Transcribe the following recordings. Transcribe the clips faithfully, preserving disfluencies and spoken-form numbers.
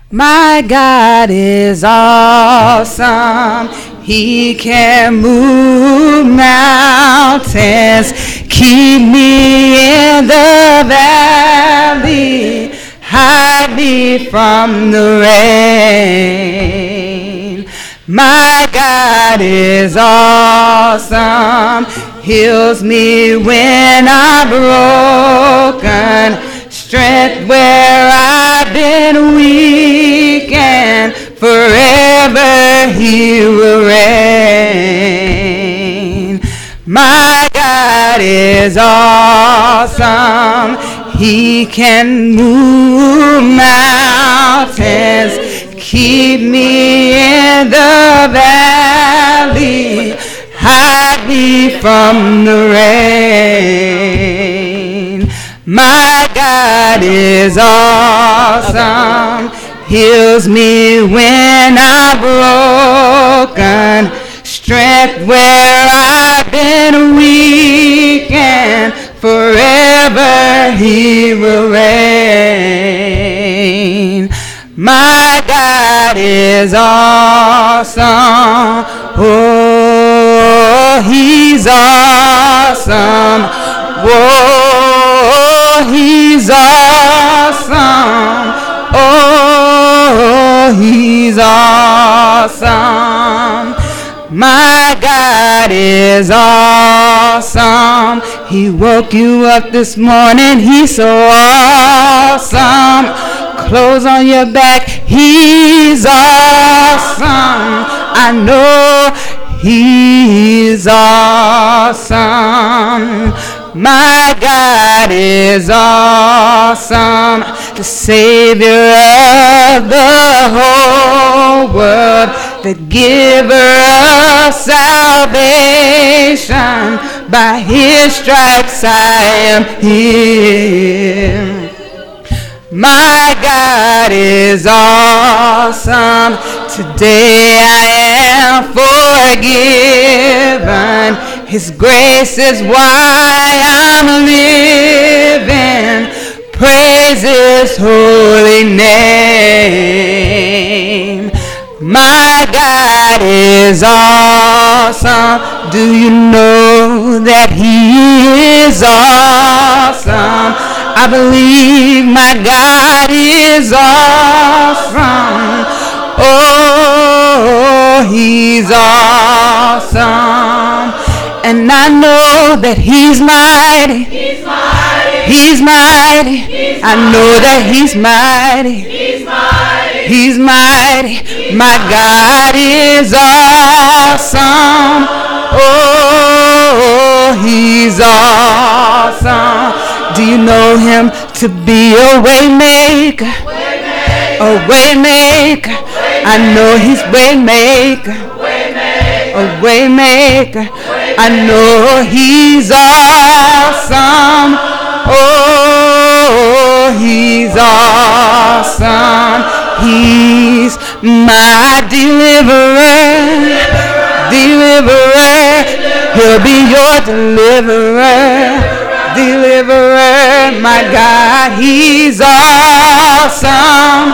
My God is awesome. He can move mountains, keep me in the valley, hide me from the rain. My God is awesome, heals me when I'm broken, strength where I've been weak, and forever He will reign. My God is awesome. He can move mountains, keep me in the valley, hide me from the rain. My God is awesome, heals me when I'm broken, strength where I've been weak, and forever He will reign. My God is awesome. Oh, He's awesome. Oh, He's awesome. Oh, He's awesome. My God is awesome. He woke you up this morning. He's so awesome. Clothes on your back. He's awesome. I know He's awesome. My God is awesome, the Savior of the whole world, the giver of salvation. By His stripes I am healed. My God is awesome. Today I am forgiven. His grace is why I'm living. Praise His holy name. My God is awesome. Do you know that He is awesome? I believe my God is awesome. Oh, He's awesome. And I know that He's mighty. He's mighty. He's mighty. He's I know that He's mighty. He's mighty. He's mighty. My God is awesome. Oh, He's awesome. Do you know Him to be a way maker? A way maker. I know He's way maker. A way maker. I know He's awesome. Oh, He's awesome. He's my deliverer. Deliverer. He'll be your deliverer. Deliverer. My God, He's awesome.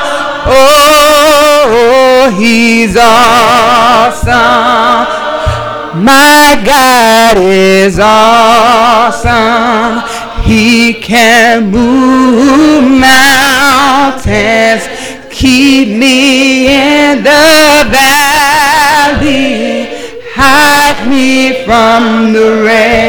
Oh, He's awesome. My God is awesome. He can move mountains, keep me in the valley, hide me from the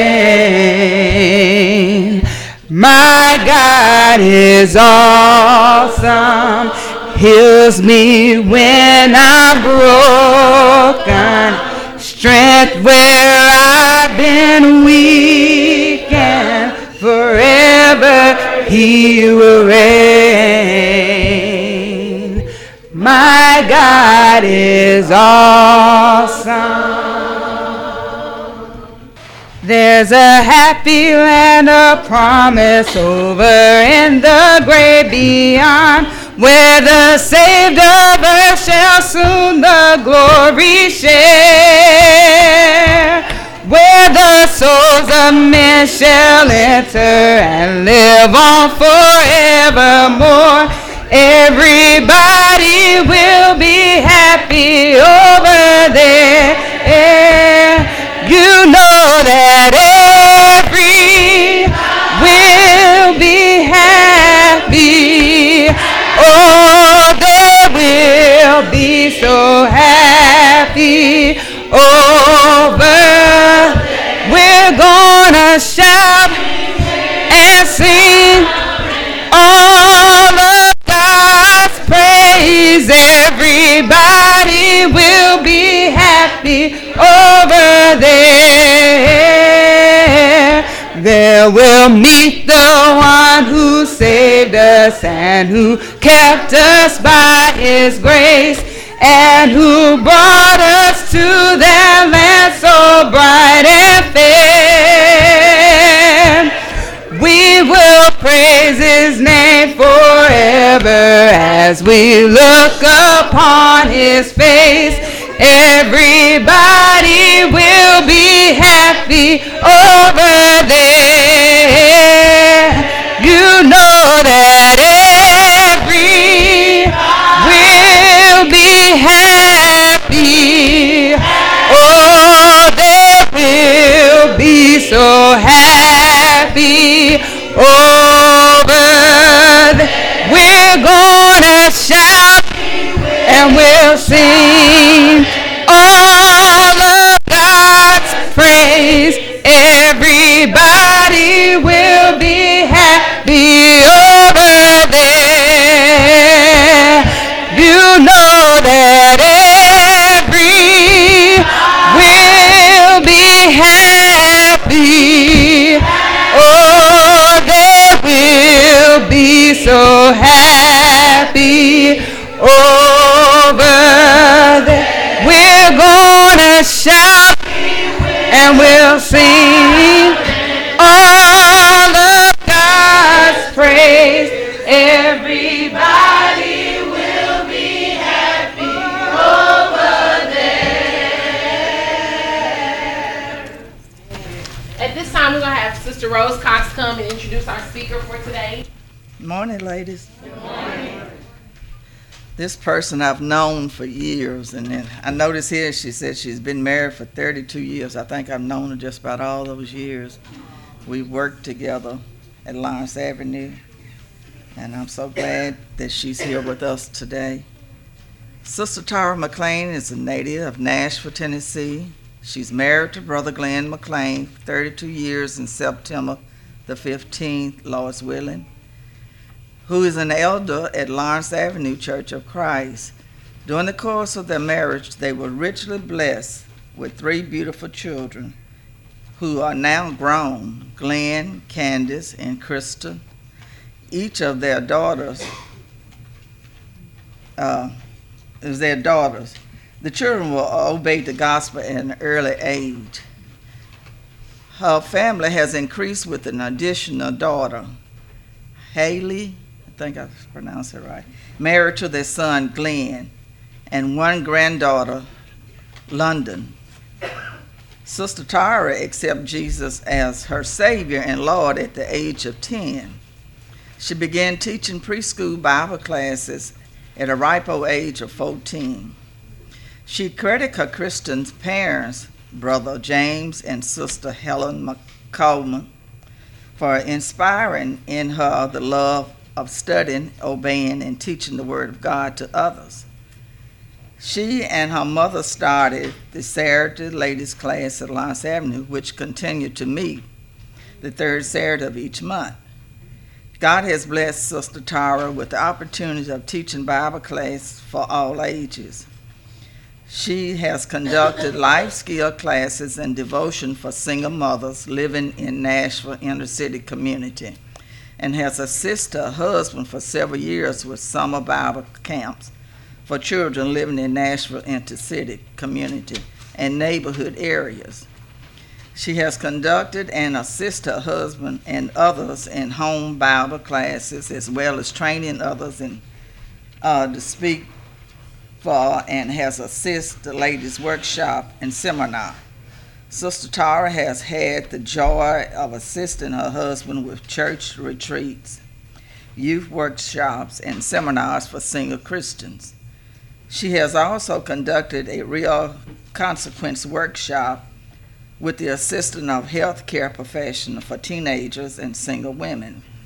rain. My God is awesome, heals me when I'm broken, strength where I've been weak, and forever He will reign. My God is awesome. There's a happy land of promise over in the great beyond, where the saved of earth shall soon the glory share, where the souls of men shall enter and live on forevermore. Everybody Oh, they will be so happy over. We're gonna shout and sing all of God's praise. Everybody will be happy over there. There we'll meet the one who saved us and who kept us by his grace and who brought us to that land so bright and fair. We will praise his name forever as we look upon his face. Everybody will be happy over there. You know that every will be happy. Oh, they will be so happy over there. We're gonna shout and we'll sing all of God's praise. Everybody will be happy over there. You know that every will be happy. Oh, they will be so happy over there. We're gonna shout and we'll sing all of God's praise. Everybody will be happy over there. At this time, we're going to have Sister Rose Cox come and introduce our speaker for today. Good morning, ladies. Good morning. This person I've known for years, and then I noticed here she said she's been married for thirty-two years. I think I've known her just about all those years. We worked together at Lawrence Avenue, and I'm so glad that she's here with us today. Sister Tara McLean is a native of Nashville, Tennessee. She's married to Brother Glenn McLean for thirty-two years in September the fifteenth, Lord's willing, who is an elder at Lawrence Avenue Church of Christ. During the course of their marriage, they were richly blessed with three beautiful children who are now grown, Glenn, Candace, and Krista. Each of their daughters uh, is their daughters. The children will obey the gospel at an early age. Her family has increased with an additional daughter, Haley, I think I pronounced it right, married to their son Glenn, and one granddaughter, London. Sister Tara accepted Jesus as her Savior and Lord at the age of ten. She began teaching preschool Bible classes at a ripe old age of fourteen. She credited her Christian parents, Brother James and Sister Helen McColeman, for inspiring in her the love of studying, obeying, and teaching the Word of God to others. She and her mother started the Saturday ladies class at Lawrence Avenue, which continued to meet the third Saturday of each month. God has blessed Sister Tara with the opportunity of teaching Bible class for all ages. She has conducted life skill classes and devotion for single mothers living in Nashville inner city community, and has assisted her husband for several years with summer Bible camps for children living in Nashville intercity community and neighborhood areas. She has conducted and assisted her husband and others in home Bible classes, as well as training others in uh, to speak for, and has assisted the ladies' workshop and seminar. Sister Tara has had the joy of assisting her husband with church retreats, youth workshops, and seminars for single Christians. She has also conducted a real consequence workshop with the assistance of healthcare professionals for teenagers and single women.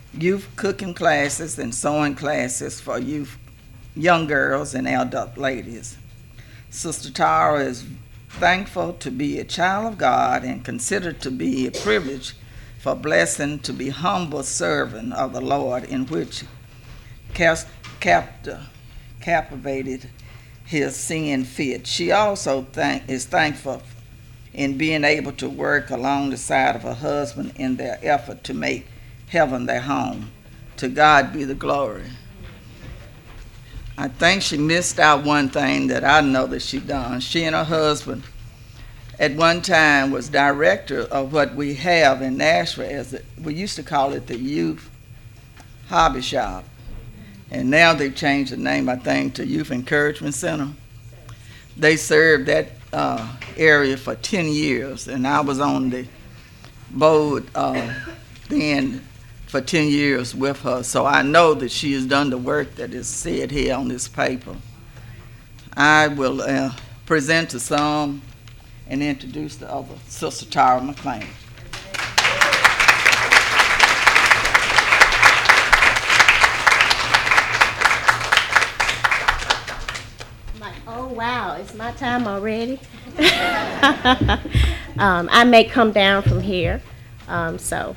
youth cooking classes and sewing classes for youth, young girls and adult ladies. Sister Tara is thankful to be a child of God and considered to be a privilege for blessing to be humble servant of the Lord, in which cast, captive, captivated his seeing fit. She also thank, is thankful in being able to work along the side of her husband in their effort to make heaven their home. To God be the glory. I think she missed out one thing that I know that she done. She and her husband at one time was director of what we have in Nashville, as a, we used to call it the Youth Hobby Shop. And now they've changed the name, I think, to Youth Encouragement Center. They served that uh, area for ten years, and I was on the board uh, then for ten years with her, so I know that she has done the work that is said here on this paper. I will uh, present to some and introduce the other, Sister Tara McLean. Oh, wow, it's my time already. um, I may come down from here, um, so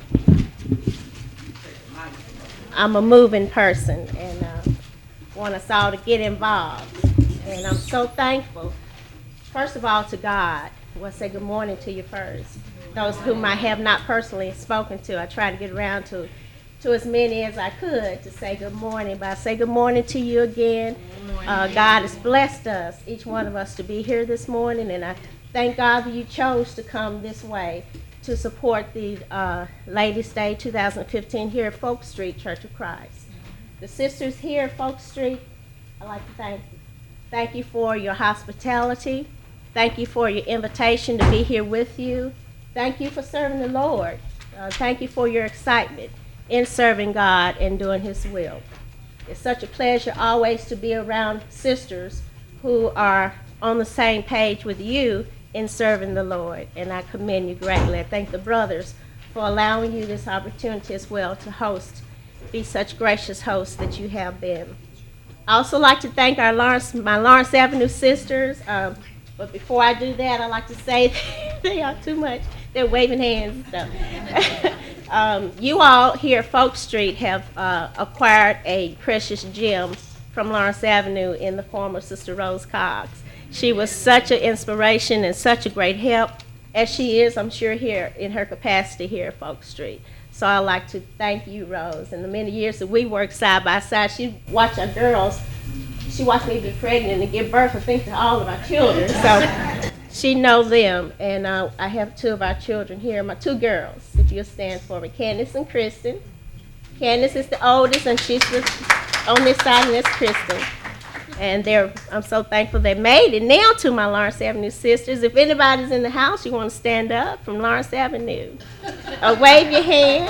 I'm a moving person and uh, want us all to get involved. And I'm so thankful, first of all, to God. I want to say good morning to you first. Those whom I have not personally spoken to, I try to get around to to as many as I could to say good morning. But I say good morning to you again. Uh, God has blessed us, each one of us, to be here this morning, and I thank God that you chose to come this way to support the uh, Ladies' Day two thousand fifteen here at Folk Street Church of Christ. The sisters here at Folk Street, I'd like to thank you. Thank you for your hospitality. Thank you for your invitation to be here with you. Thank you for serving the Lord. Uh, thank you for your excitement in serving God and doing His will. It's such a pleasure always to be around sisters who are on the same page with you in serving the Lord, and I commend you greatly. I thank the brothers for allowing you this opportunity as well to host, be such gracious hosts that you have been. I also like to thank our Lawrence, my Lawrence Avenue sisters, um, but before I do that, I like to say they are too much. They're waving hands and stuff. um, you all here at Folk Street have uh, acquired a precious gem from Lawrence Avenue in the form of Sister Rose Cox. She was such an inspiration and such a great help, as she is, I'm sure, here in her capacity here at Folk Street. So I'd like to thank you, Rose. In the many years that we worked side by side, she watched our girls. She watched me be pregnant and give birth, I think, to all of our children. So she knows them, and uh, I have two of our children here, my two girls, if you'll stand for me, Candace and Kristen. Candace is the oldest, and she's the, on this side, and that's Kristen. And they're, I'm so thankful they made it. Now to my Lawrence Avenue sisters, if anybody's in the house, you want to stand up from Lawrence Avenue. Or wave your hand.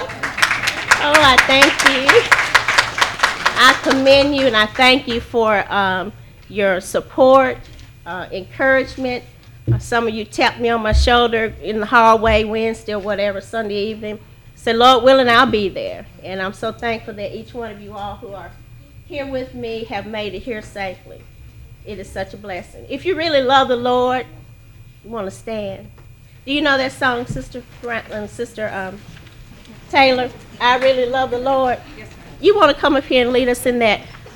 Oh, I thank you. I commend you, and I thank you for um, your support, uh, encouragement. Uh, some of you tapped me on my shoulder in the hallway Wednesday or whatever, Sunday evening. Said, Lord willing, I'll be there. And I'm so thankful that each one of you all who are here with me have made it here safely. It is such a blessing. If you really love the Lord, you want to stand. Do you know that song, Sister Franklin, Sister um, Taylor? I really love the Lord. You want to come up here and lead us in that.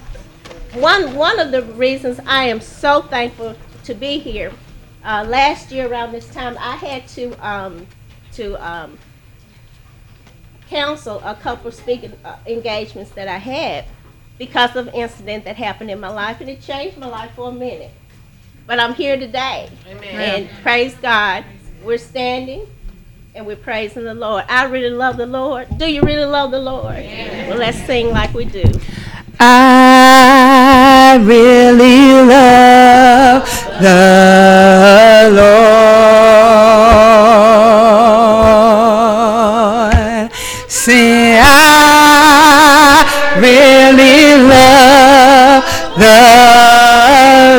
One one of the reasons I am so thankful to be here. Uh, last year around this time, I had to um, to um, cancel a couple of speaking uh, engagements that I had because of an incident that happened in my life, and it changed my life for a minute. But I'm here today. Amen. And praise God, we're standing and we're praising the Lord. I really love the Lord. Do you really love the Lord? Amen. Well, let's sing like we do. I really love the Lord. Say, I really love the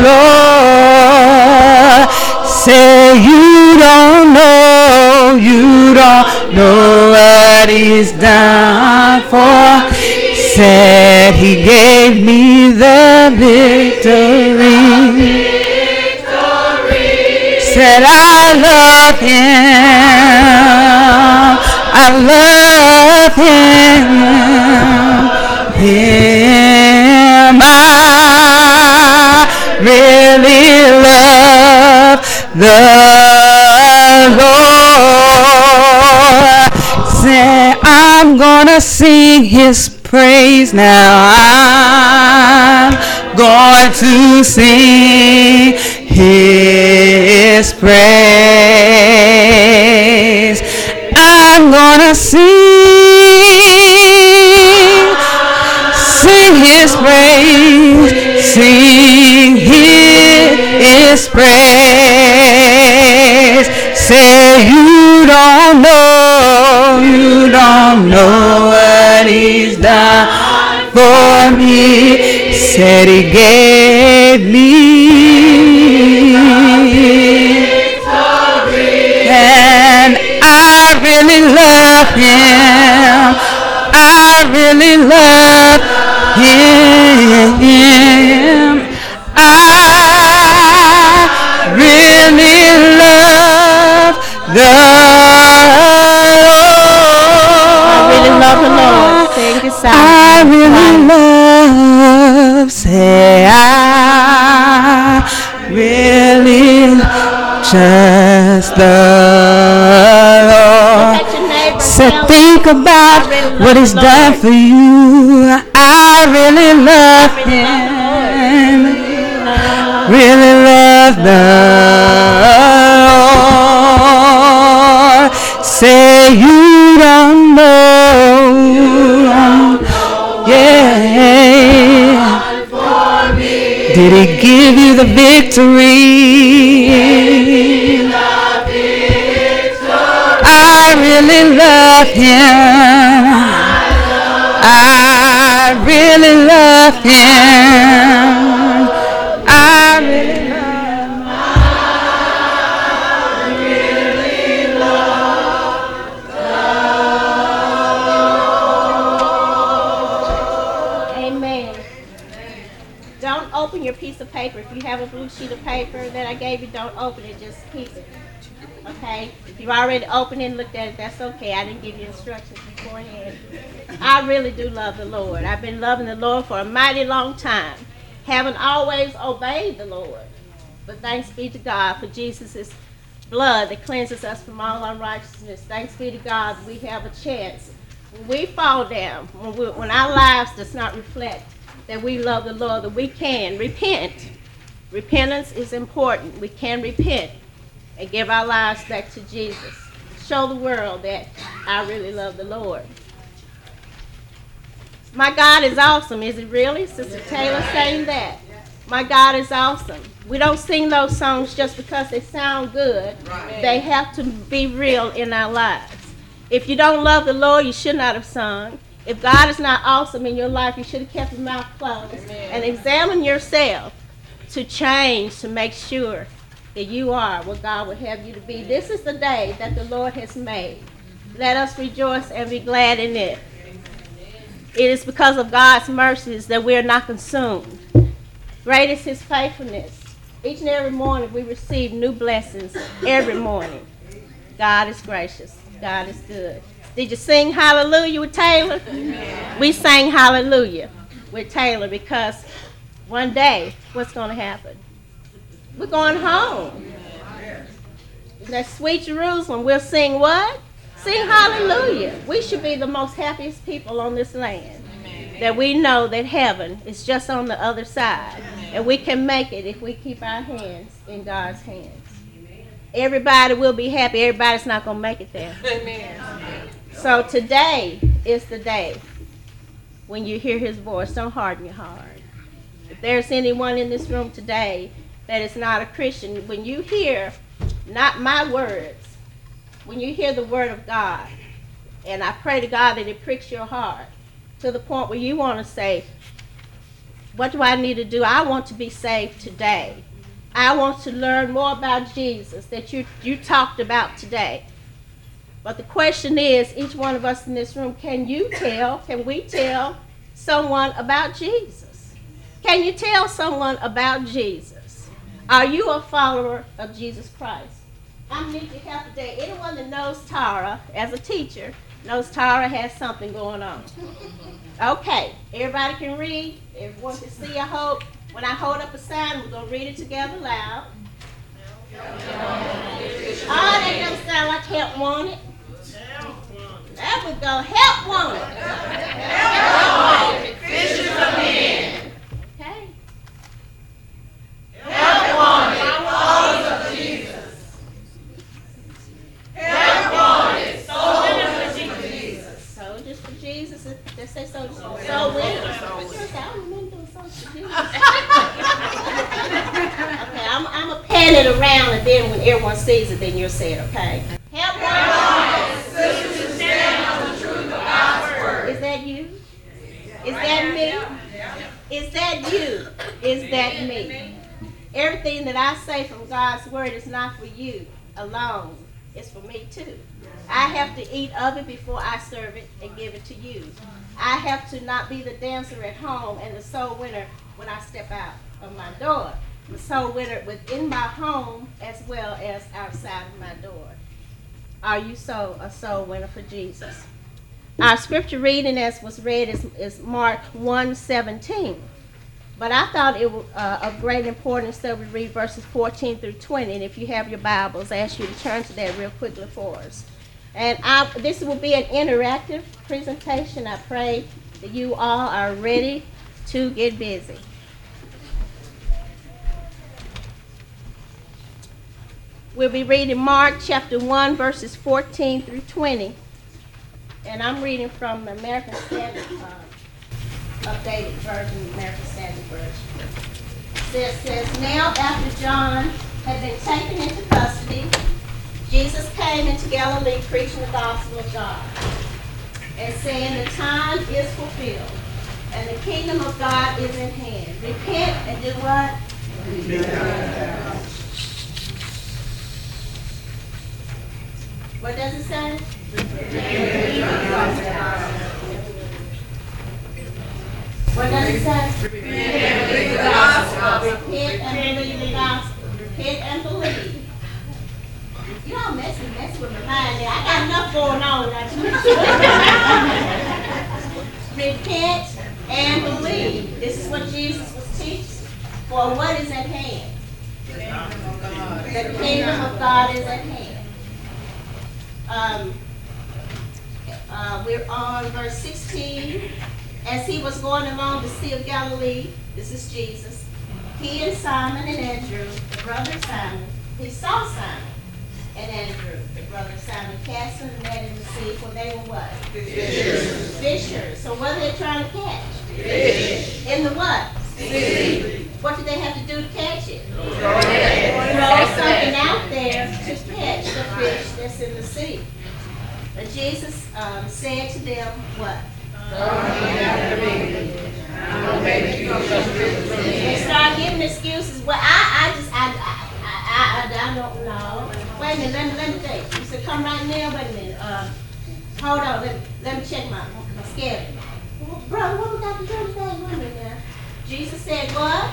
Lord. Say, you don't know, you don't know what He's done for the victory. Said I love him, I love him, him I really love the Lord. Say I'm gonna sing his praise now. I'm going to sing his praise. I'm gonna sing, sing his praise, sing his praise. Say you don't know, you don't know what he's done for me. Said he gave me victory. And I really love him. I really love him. I really love the Lord. I really love the Lord. Sing it I really love, say I really just the Lord. Say think about what he's done for you. I really love him. Really love the Lord. Say you don't know. Yeah. Did he give you the victory? I really love him. I really love him. I really open your piece of paper. If you have a blue sheet of paper that I gave you, don't open it, just keep it. Okay? If you've already opened it and looked at it, that's okay. I didn't give you instructions beforehand. I really do love the Lord. I've been loving the Lord for a mighty long time. Haven't always obeyed the Lord. But thanks be to God for Jesus' blood that cleanses us from all unrighteousness. Thanks be to God that we have a chance. When we fall down, when, we, when our lives does not reflect that we love the Lord, that we can repent. Repentance is important. We can repent and give our lives back to Jesus. Show the world that I really love the Lord. My God is awesome. Is it really? Sister Taylor saying that. My God is awesome. We don't sing those songs just because they sound good. Right. They have to be real in our lives. If you don't love the Lord, you should not have sung. If God is not awesome in your life, you should have kept your mouth closed. Amen. And examine yourself to change, to make sure that you are what God would have you to be. This is the day that the Lord has made. Let us rejoice and be glad in it. It is because of God's mercies that we are not consumed. Great is his faithfulness. Each and every morning we receive new blessings every morning. God is gracious. God is good. Did you sing hallelujah with Taylor? Amen. We sang hallelujah with Taylor because one day, what's going to happen? We're going home. That sweet Jerusalem, we'll sing what? Sing hallelujah. We should be the most happiest people on this land. Amen. That we know that heaven is just on the other side. Amen. And we can make it if we keep our hands in God's hands. Amen. Everybody will be happy. Everybody's not going to make it there. Amen. So today is the day when you hear his voice. Don't harden your heart. If there's anyone in this room today that is not a Christian, when you hear not my words, when you hear the word of God, and I pray to God that it pricks your heart to the point where you want to say, what do I need to do? I want to be saved today. I want to learn more about Jesus that you, you talked about today. But the question is, each one of us in this room, can you tell, can we tell someone about Jesus? Can you tell someone about Jesus? Are you a follower of Jesus Christ? I'm need your help today. Anyone that knows Tara as a teacher knows Tara has something going on. Okay, everybody can read. Everyone can see, I hope. When I hold up a sign, we're going to read it together loud. Oh, that don't sound like help wanted. There we go, help wanted. Help wanted, fishers of men. Okay. Help wanted, followers of Jesus. Help wanted, soldiers for Jesus. Soldiers for Jesus. They say soldiers for soul winners. I don't remember doing soldiers for Jesus. Okay, I'm, I'm going to pan it around, and then when everyone sees it, then you'll say it, okay? Help wanted, sisters who stand on the truth of God's word. Is that you? Is that me? Is that you? Is that me? Everything that I say from God's word is not for you alone. It's for me too. I have to eat of it before I serve it and give it to you. I have to not be the dancer at home and the soul winner when I step out of my door. The soul winner within my home as well as outside of my door. Are you so a soul winner for Jesus? Our scripture reading, as was read, is, is Mark one seventeen. But I thought it was uh, of great importance that we read verses fourteen through twenty. And if you have your Bibles, I ask you to turn to that real quickly for us. And I, this will be an interactive presentation. I pray that you all are ready to get busy. We'll be reading Mark chapter one, verses fourteen through twenty. And I'm reading from the American Standard, uh, updated version, American Standard Version. It says, now after John had been taken into custody, Jesus came into Galilee preaching the gospel of God and saying, the time is fulfilled and the kingdom of God is at hand. Repent and do what? Repent. What does it say? What does it say? Repent and believe the gospel. Repent and believe the gospel. Repent and believe. You don't mess with, mess with my mind there. I got enough going on. Repent and believe. This is what Jesus was teaching. For what is at hand? The kingdom of God is at hand. Um, uh, we're on verse sixteen. As he was going along the Sea of Galilee, this is Jesus, he and Simon and Andrew, the brother of Simon, he saw Simon and Andrew, the brother of Simon, casting the net in the sea, for they were what? Fishers. Fishers. So what are they trying to catch? Fish. In the what? Sea. What did they have to do to catch it? Throw something out there to catch the fish that's in the sea. But Jesus um, said to them, what? They start giving excuses. Well, I, I just, I, I, I, I, I don't know. Wait a minute, let me, let me think. He said, come right now, wait a minute. Uh, hold on, let, let me check my, my schedule. Well, brother, what we got to do today? Wait a minute now. Jesus said, what?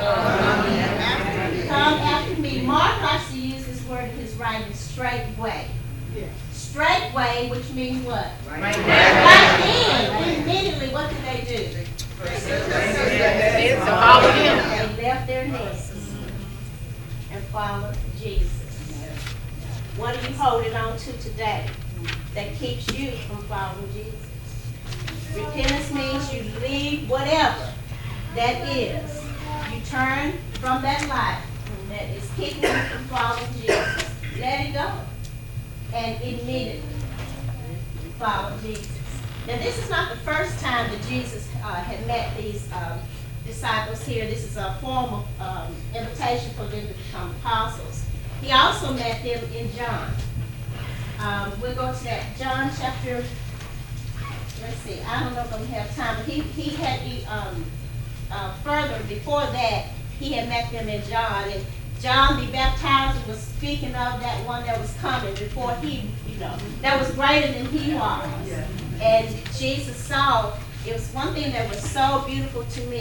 Come after me. Mark likes to use this word in his writing, straight way. Straight way, which means what? Right, right then. Immediately, what did they do? They left their nets and followed Jesus. What are you holding on to today that keeps you from following Jesus? Repentance means you leave whatever that is. You turn from that life that is keeping you from following Jesus. Let it go. And immediately follow Jesus. Now, this is not the first time that Jesus uh, had met these um, disciples here. This is a formal um, invitation for them to become apostles. He also met them in John. Um, we'll go to that. John chapter, let's see, I don't know if I'm going to have time, but he, he had, he, um, uh, further, before that, he had met them in John. And John the Baptizer was speaking of that one that was coming before he, you know, that was greater than he was. And Jesus saw, it was one thing that was so beautiful to me,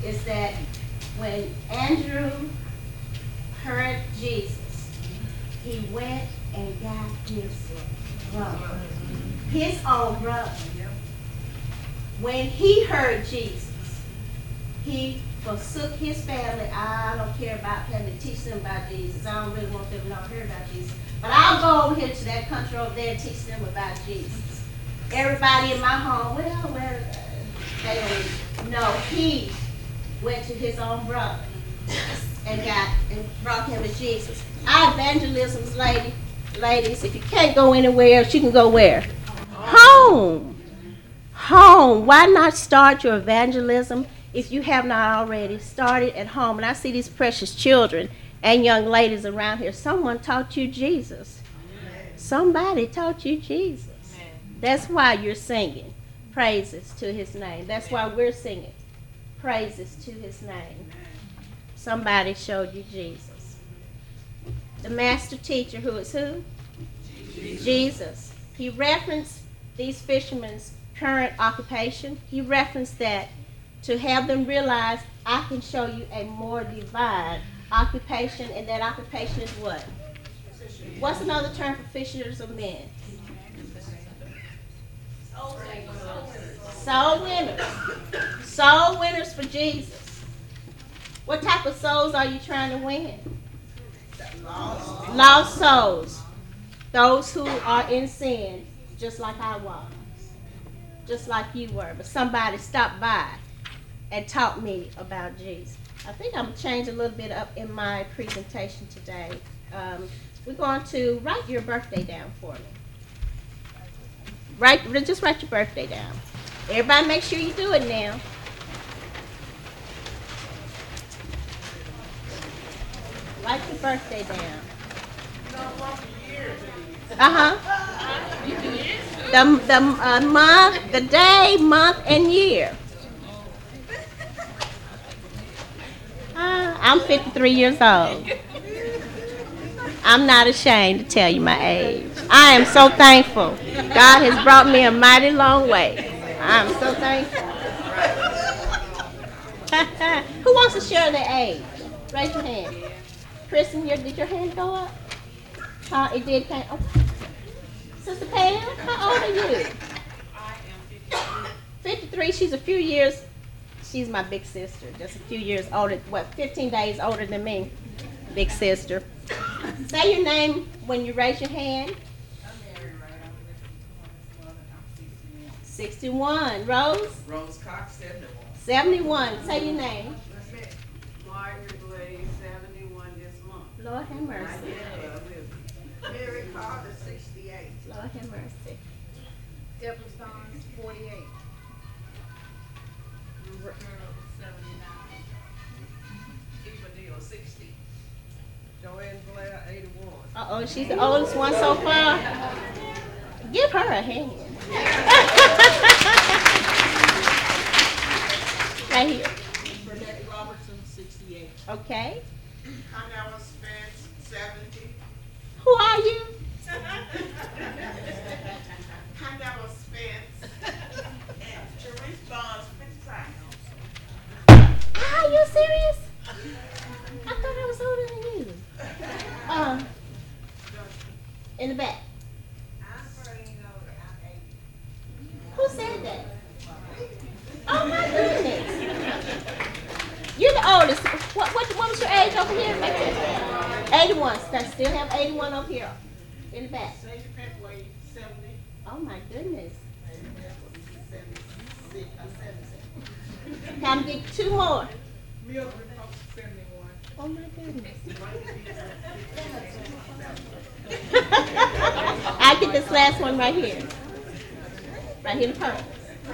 is that when Andrew heard Jesus, he went and got his brother, his own brother. When he heard Jesus, he forsook his family. I don't care about having to teach them about Jesus. I don't really want them to know hear about Jesus. But I'll go over here to that country over there and teach them about Jesus. Everybody in my home, well, well, uh, they don't know. He went to his own brother and got and brought him to Jesus. Our evangelisms, lady, ladies, if you can't go anywhere else, you can go where? Home. Home. Why not start your evangelism if you have not already started at home? And I see these precious children and young ladies around here. Someone taught you Jesus. Somebody taught you Jesus. That's why you're singing praises to his name. That's why we're singing praises to his name. Somebody showed you Jesus. The master teacher, who is who? Jesus. Jesus. He referenced these fishermen's current occupation. He referenced that to have them realize, I can show you a more divine occupation, and that occupation is what? What's another term for fishers of men? Soul winners. Soul winners for Jesus. What type of souls are you trying to win? Lost, Lost souls. Those who are in sin, just like I was. Just like you were. But somebody stopped by and taught me about Jesus. I think I'm going to change a little bit up in my presentation today. Um, we're going to write your birthday down for me. Write, just write your birthday down. Everybody make sure you do it now. Write your birthday down. Uh-huh. The, the uh, month, the day, month, and year. Uh, I'm fifty-three years old. I'm not ashamed to tell you my age. I am so thankful. God has brought me a mighty long way. I'm so thankful. Who wants to share their age? Raise your hand. Kristen, your, did your hand go up? Huh? It did. Came, oh. Sister Pam, how old are you? I am fifty-three. fifty-three. She's a few years. She's my big sister. Just a few years older. What? fifteen days older than me. Big sister. Say your name when you raise your hand. sixty-one. Rose? Rose Cox, seventy-one. seventy-one. Say your name. Margaret Blaze, seventy-one this month. Lord have mercy. Mary Carter, sixty-eight. Lord have mercy. Deborah Stones, forty-eight. Rupert Murdoch, seventy-nine. Eva Deal, sixty. Joanne Blair, eighty-one. Uh-oh, she's the oldest one so far. Give her a hand. Right here. Burnett Robertson, sixty-eight. Okay. Connella Spence, seventy. Who are you? Connella Spence. And Therese Bonds, fifty-five. Are you serious? I thought I was older than you. Um, in the back. Who said that? Oh my goodness. You're the oldest. What, what, what was your age over here? eighty-one. I still have eighty-one over here. In the back. Oh my goodness. Time to get two more. Oh my goodness. I get this last one right here. Right here in the purple.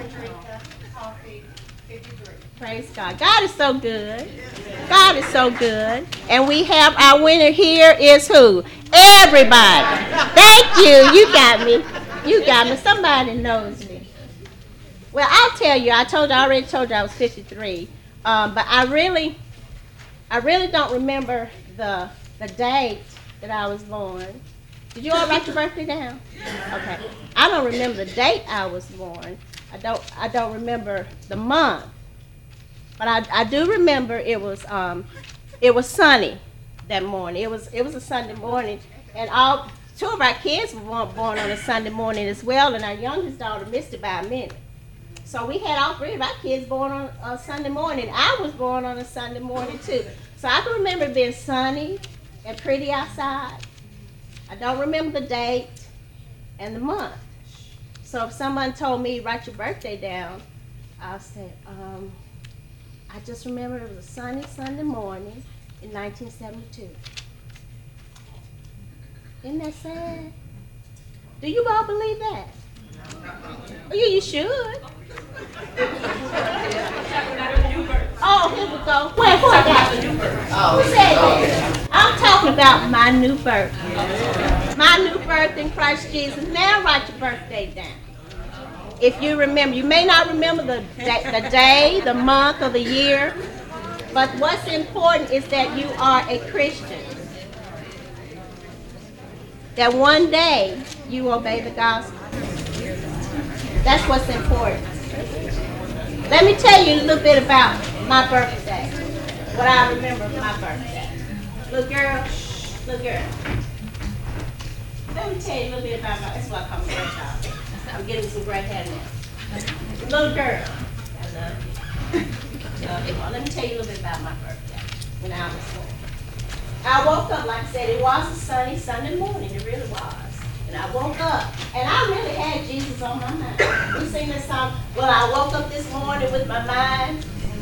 Praise God. God is so good. God is so good. And we have our winner here is who? Everybody. Thank you. You got me. You got me. Somebody knows me. Well, I'll tell you. I told you. I already told you I was fifty-three. Um, but I really, I really don't remember the the date that I was born. Did you all write your birthday down? Okay. I don't remember the date I was born. I don't I don't remember the month. But I, I do remember it was um, it was sunny that morning. It was it was a Sunday morning, and all two of our kids were born, born on a Sunday morning as well, and our youngest daughter missed it by a minute. So we had all three of our kids born on a Sunday morning. I was born on a Sunday morning too. So I can remember it being sunny and pretty outside. I don't remember the date and the month. So if someone told me, write your birthday down, I'll say, um, I just remember it was a sunny Sunday morning in nineteen seventy-two. Isn't that sad? Do you all believe that? Oh, yeah, you should. Oh, here we go. Wait, who got it? Who said that? I'm talking about my new birth. My new birth in Christ Jesus. Now write your birthday down. If you remember, you may not remember the, the, the day, the month, or the year, but what's important is that you are a Christian. That one day you obey the gospel. That's what's important. Let me tell you a little bit about my birthday. What I remember of my birthday. Little girl, little girl. Let me tell you a little bit about my, that's why I call me grandchild. I'm getting some gray hair now. Little girl. I love you. Love you. Well, let me tell you a little bit about my birthday when I was born. I woke up, like I said, it was a sunny Sunday morning. It really was. And I woke up, and I really had Jesus on my mind. We sing this song, well, I woke up this morning with my mind.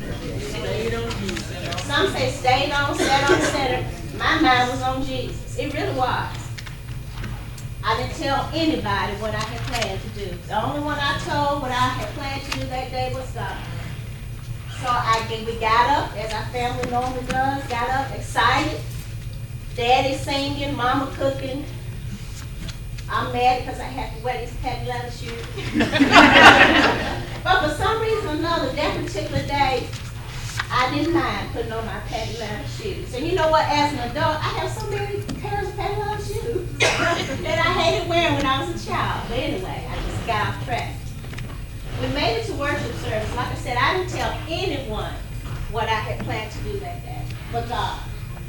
Some say stayed on, sat on, center. My mind was on Jesus. It really was. I didn't tell anybody what I had planned to do. The only one I told what I had planned to do that day was God. So I, we got up, as our family normally does, got up excited. Daddy singing, Mama cooking. I'm mad because I have to wear these patent leather shoes. But for some reason or another, that particular day, I didn't mind putting on my patent leather shoes. And you know what? As an adult, I have so many pairs of patent leather shoes that I hated wearing when I was a child. But anyway, I just got off track. We made it to worship service. Like I said, I didn't tell anyone what I had planned to do that day, but God.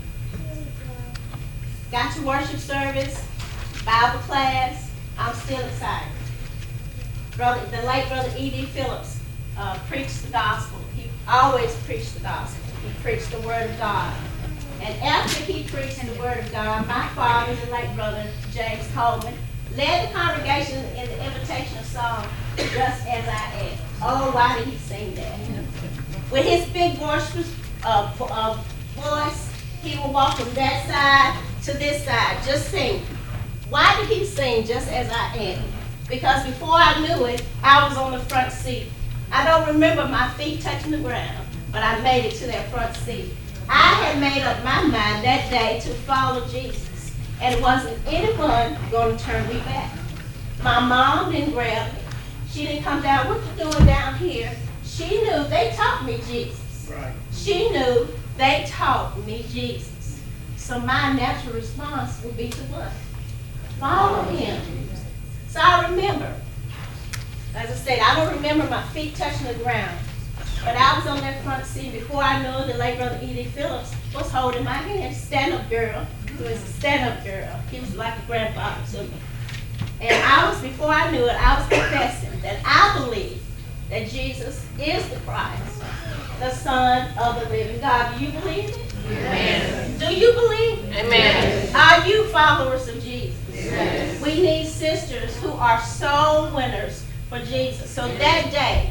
Got to worship service, Bible class. I'm still excited. Brother, the late Brother E D Phillips uh, preached the gospel. He always preached the gospel. He preached the word of God. And after he preached the word of God, my father, the late Brother James Coleman, led the congregation in the invitational song, Just As I Am. Oh, why did he sing that? With his big boisterous uh, uh, voice, he would walk from that side to this side, just sing. Why did he sing Just As I Am? Because before I knew it, I was on the front seat. I don't remember my feet touching the ground, but I made it to that front seat. I had made up my mind that day to follow Jesus, and it wasn't anyone going to turn me back. My mom didn't grab me. She didn't come down, what you doing down here? She knew they taught me Jesus. Right. She knew they taught me Jesus. So my natural response would be to what? Follow him. So I remember, as I said, I don't remember my feet touching the ground, but I was on that front seat. Before I knew it, the late Brother E D Phillips was holding my hand. Stand-up girl. He was a stand-up girl. He was like a grandfather to me. And I was, before I knew it, I was confessing that I believe that Jesus is the Christ, the Son of the living God. Do you believe it? Amen. Do you believe it? Amen. Are you followers of Jesus? Yes. We need sisters who are soul winners for Jesus. So that day,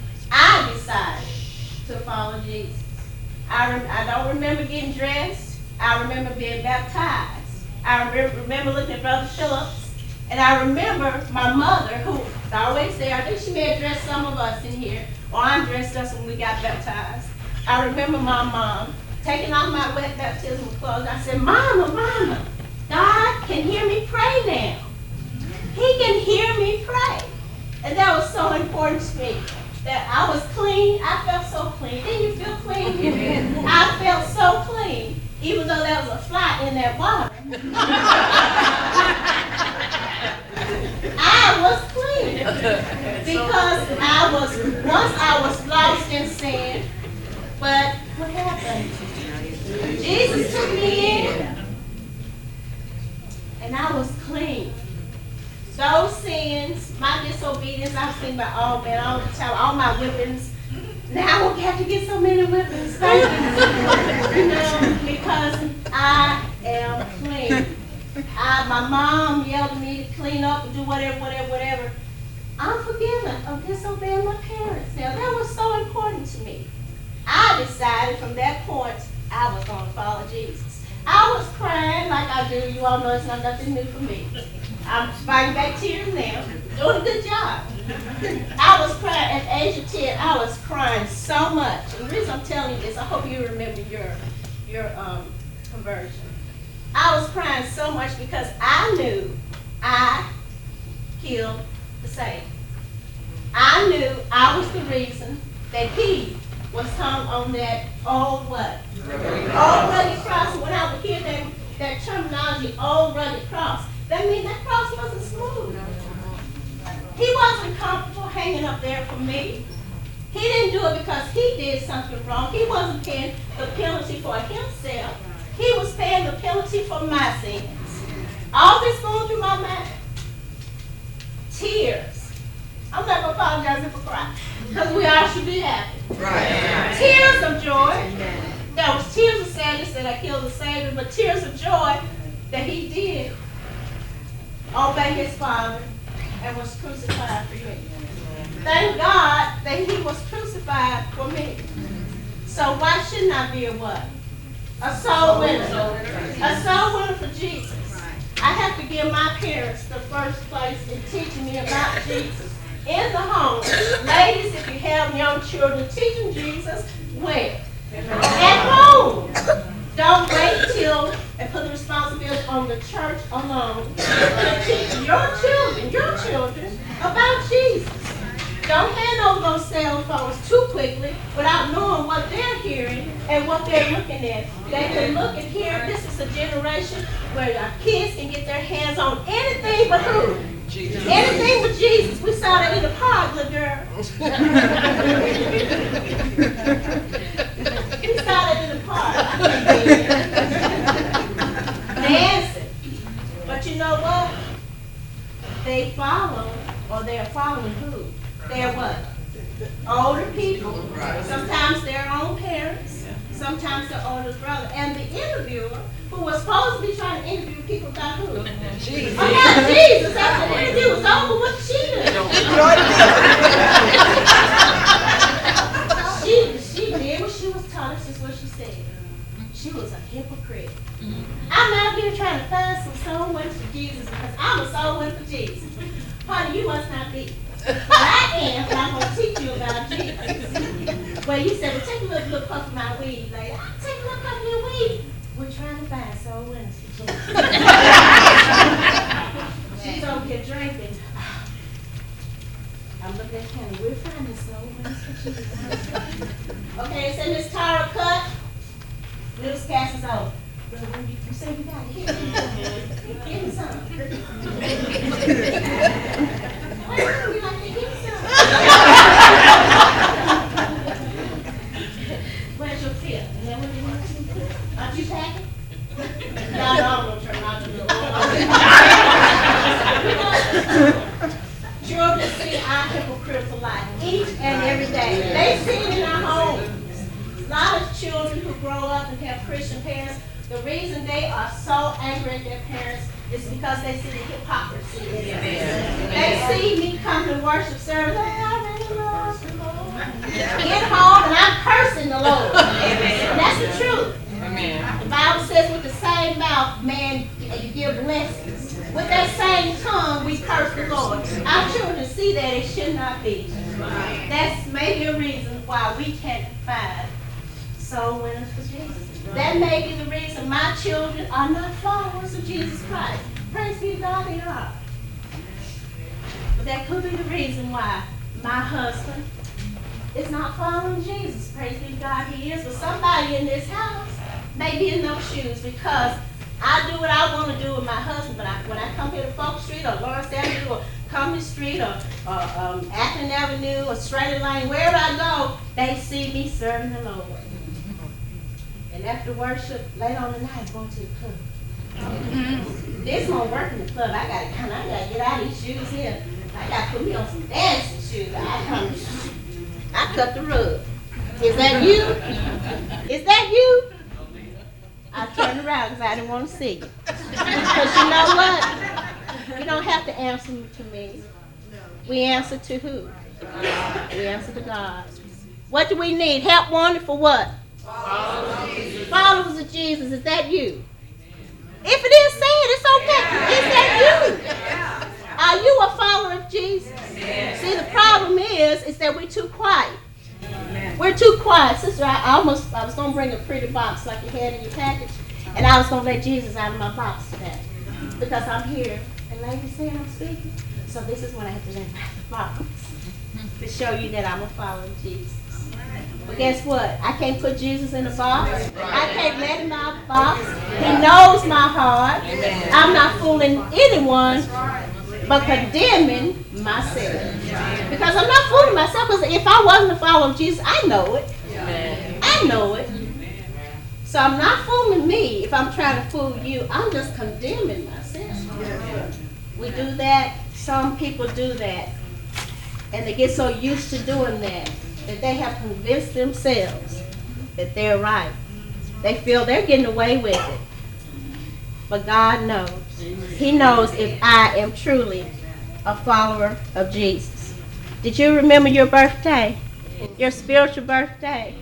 I decided to follow Jesus. I, rem- I don't remember getting dressed. I remember being baptized. I remember, remember looking at Brother Phillips. And I remember my mother, who was always there. I think she may have dressed some of us in here, or I dressed us when we got baptized. I remember my mom taking off my wet baptismal clothes. I said, Mama, Mama, God can hear me pray now. He can hear me pray. And that was so important to me, that I was clean. I felt so clean. Didn't you feel clean? I felt so clean, even though there was a fly in that water. I was clean because I was, once I was lost in sin, think about, oh man, all the time, all my whippings. Now I won't have to get so many whippings. Thank you. You know, because I am clean. I, my mom yelled at me to clean up and do whatever, whatever, whatever. I'm forgiven of disobeying my parents. Now that was so important to me. I decided from that point I was going to follow Jesus. I was crying like I do. You all know it's not nothing new for me. I'm fighting back tears now. Doing a good job. I was crying at the age of ten. I was crying so much. And the reason I'm telling you this, I hope you remember your your um, conversion. I was crying so much because I knew I killed the Savior. I knew I was the reason that he was hung on that old what? Old rugged cross. When I would hear that, that terminology, old rugged cross, that means that cross wasn't smooth. He wasn't comfortable hanging up there for me. He didn't do it because he did something wrong. He wasn't paying the penalty for himself. He was paying the penalty for my sins. All this going through my mind. Tears. I'm not going to apologize if I cry, because we all should be happy. Right. Tears of joy. There was tears of sadness that I killed the Savior, but tears of joy that he did obey his Father and was crucified for me. Thank God that he was crucified for me. So why shouldn't I be a what? A soul winner. A soul winner for Jesus. I have to give my parents the first place in teaching me about Jesus. In the home. Ladies, if you have young children, teach them Jesus where? At home. Don't wait till and put the responsibility on the church alone to teach your children, your children, about Jesus. Don't hand over those cell phones too quickly without knowing what they're hearing and what they're looking at. They can look and hear. This is a generation where our kids can get their hands on anything but who? Jesus. Anything but Jesus. We saw that in the park, little girl. We saw that in the park. Dancing. But you know what? They follow, or they're following who? They're what? Older people. Sometimes their own parents. Sometimes their older brother. And the interviewer, who was supposed to be trying to interview people about who? Jesus. Oh, yeah, Jesus. After the interview was over, what did she do? she, she did what she was taught. This is what she said. She was a hypocrite. I'm out here trying to find some soul winners for Jesus because I'm a soul winner for Jesus. Honey, you must not be. But I am, but I'm going to teach you about Jesus. Well, you said, well, take a little, little puff of my weed. Like, I'll take a little puff of your weed. We're trying to find soul winners for Jesus. She's over here drinking. I'm looking at Kenny. We're finding soul winners for Jesus. Okay, so Miss Tara cut. News cast is over. You say you got it. Give me some. Why don't you like to give me some? Where's your tip? And then what do you want to do? Aren't you packing? Y'all know I'm going to turn out to the Children see our hypocritical life each and every day. They see it in our homes. A lot of children who grow up and have Christian parents, the reason they are so angry at their parents is because they see the hypocrisy in their parents. They see me come to worship service. Hey, I really love the Lord. Get home and I'm cursing the Lord. And that's the truth. The Bible says with the same mouth, man, you give blessings. With that same tongue, we curse the Lord. Our children see that it should not be. That's maybe a reason why we can't find soul winners for Jesus. That may be the reason my children are not followers of Jesus Christ. Praise be to God, they are. But that could be the reason why my husband is not following Jesus. Praise be to God, he is. But somebody in this house may be in those shoes because I do what I want to do with my husband, but I, when I come here to Folk Street or Lawrence Avenue or Company Street or, or um, Akron Avenue or Straight Lane, wherever I go, they see me serving the Lord. And after worship, late on the night, going to the club. Mm-hmm. This won't work in the club. I gotta come. I gotta get out of these shoes here. I gotta put me on some dancing Shoot, I come, I cut the rug. Is that you? Is that you? I turned around because I didn't want to see you. Because you know what? You don't have to answer to me. We answer to who? We answer to God. What do we need? Help wanted for what? Followers of Jesus. Is that you? If it is, say it. It's okay. Is that you? Are you a follower of Jesus? See, the problem is, is that we're too quiet. We're too quiet. Sister, I almost, I was going to bring a pretty box like you had in your package, and I was going to let Jesus out of my box today because I'm here. And lady said I'm speaking. So this is what I have to let out of the box to show you that I'm a follower of Jesus. But guess what? I can't put Jesus in a box. I can't let him out of the box. He knows my heart. I'm not fooling anyone, but condemning myself. Because I'm not fooling myself. Because if I wasn't a follower of Jesus, I know it. I know it. So I'm not fooling me if I'm trying to fool you. I'm just condemning myself. We do that. Some people do that. And they get so used to doing that that they have convinced themselves that they're right. They feel they're getting away with it. But God knows. He knows if I am truly a follower of Jesus. Did you remember your birthday? Your spiritual birthday?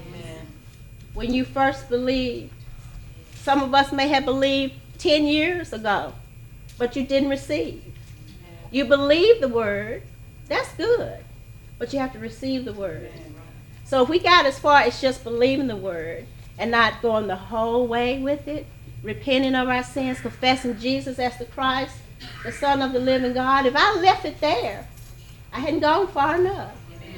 When you first believed. Some of us may have believed ten years ago, but you didn't receive. You believe the word. That's good. But you have to receive the word. So if we got as far as just believing the word and not going the whole way with it, repenting of our sins, confessing Jesus as the Christ, the Son of the living God, if I left it there, I hadn't gone far enough.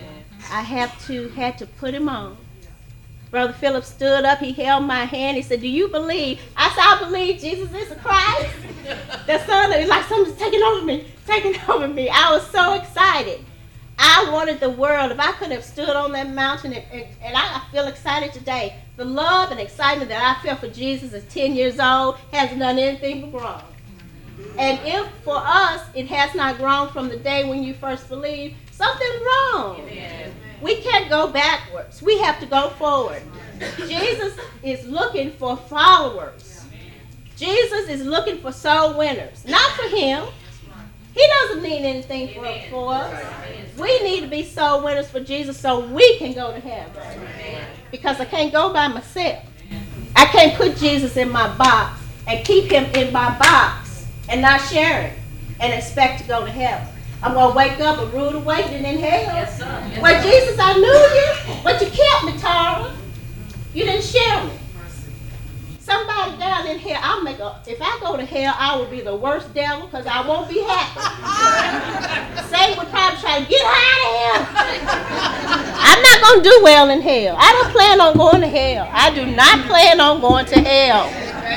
I have to had to put him on. Brother Philip stood up, he held my hand, he said, do you believe? I said, I believe Jesus is the Christ. The Son of, like something's taking over me, taking over me. I was so excited. I wanted the world. If I could have stood on that mountain, and, and, and I feel excited today. The love and excitement that I felt for Jesus at ten years old hasn't done anything but grow. And if for us it has not grown from the day when you first believed, something's wrong. Amen. We can't go backwards. We have to go forward. Jesus is looking for followers. Jesus is looking for soul winners. Not for him. He doesn't need anything for, for us. We need to be soul winners for Jesus so we can go to heaven. Because I can't go by myself. I can't put Jesus in my box and keep him in my box and not share it and expect to go to heaven. I'm going to wake up a rude awakening in hell. Yes, sir. Yes, well, Jesus, I knew you, but you kept me, Tara. You didn't share me. Somebody down in here, I'll make a, if I go to hell, I will be the worst devil because I won't be happy. Satan would probably try to get out of here. I'm not going to do well in hell. I don't plan on going to hell. I do not plan on going to hell.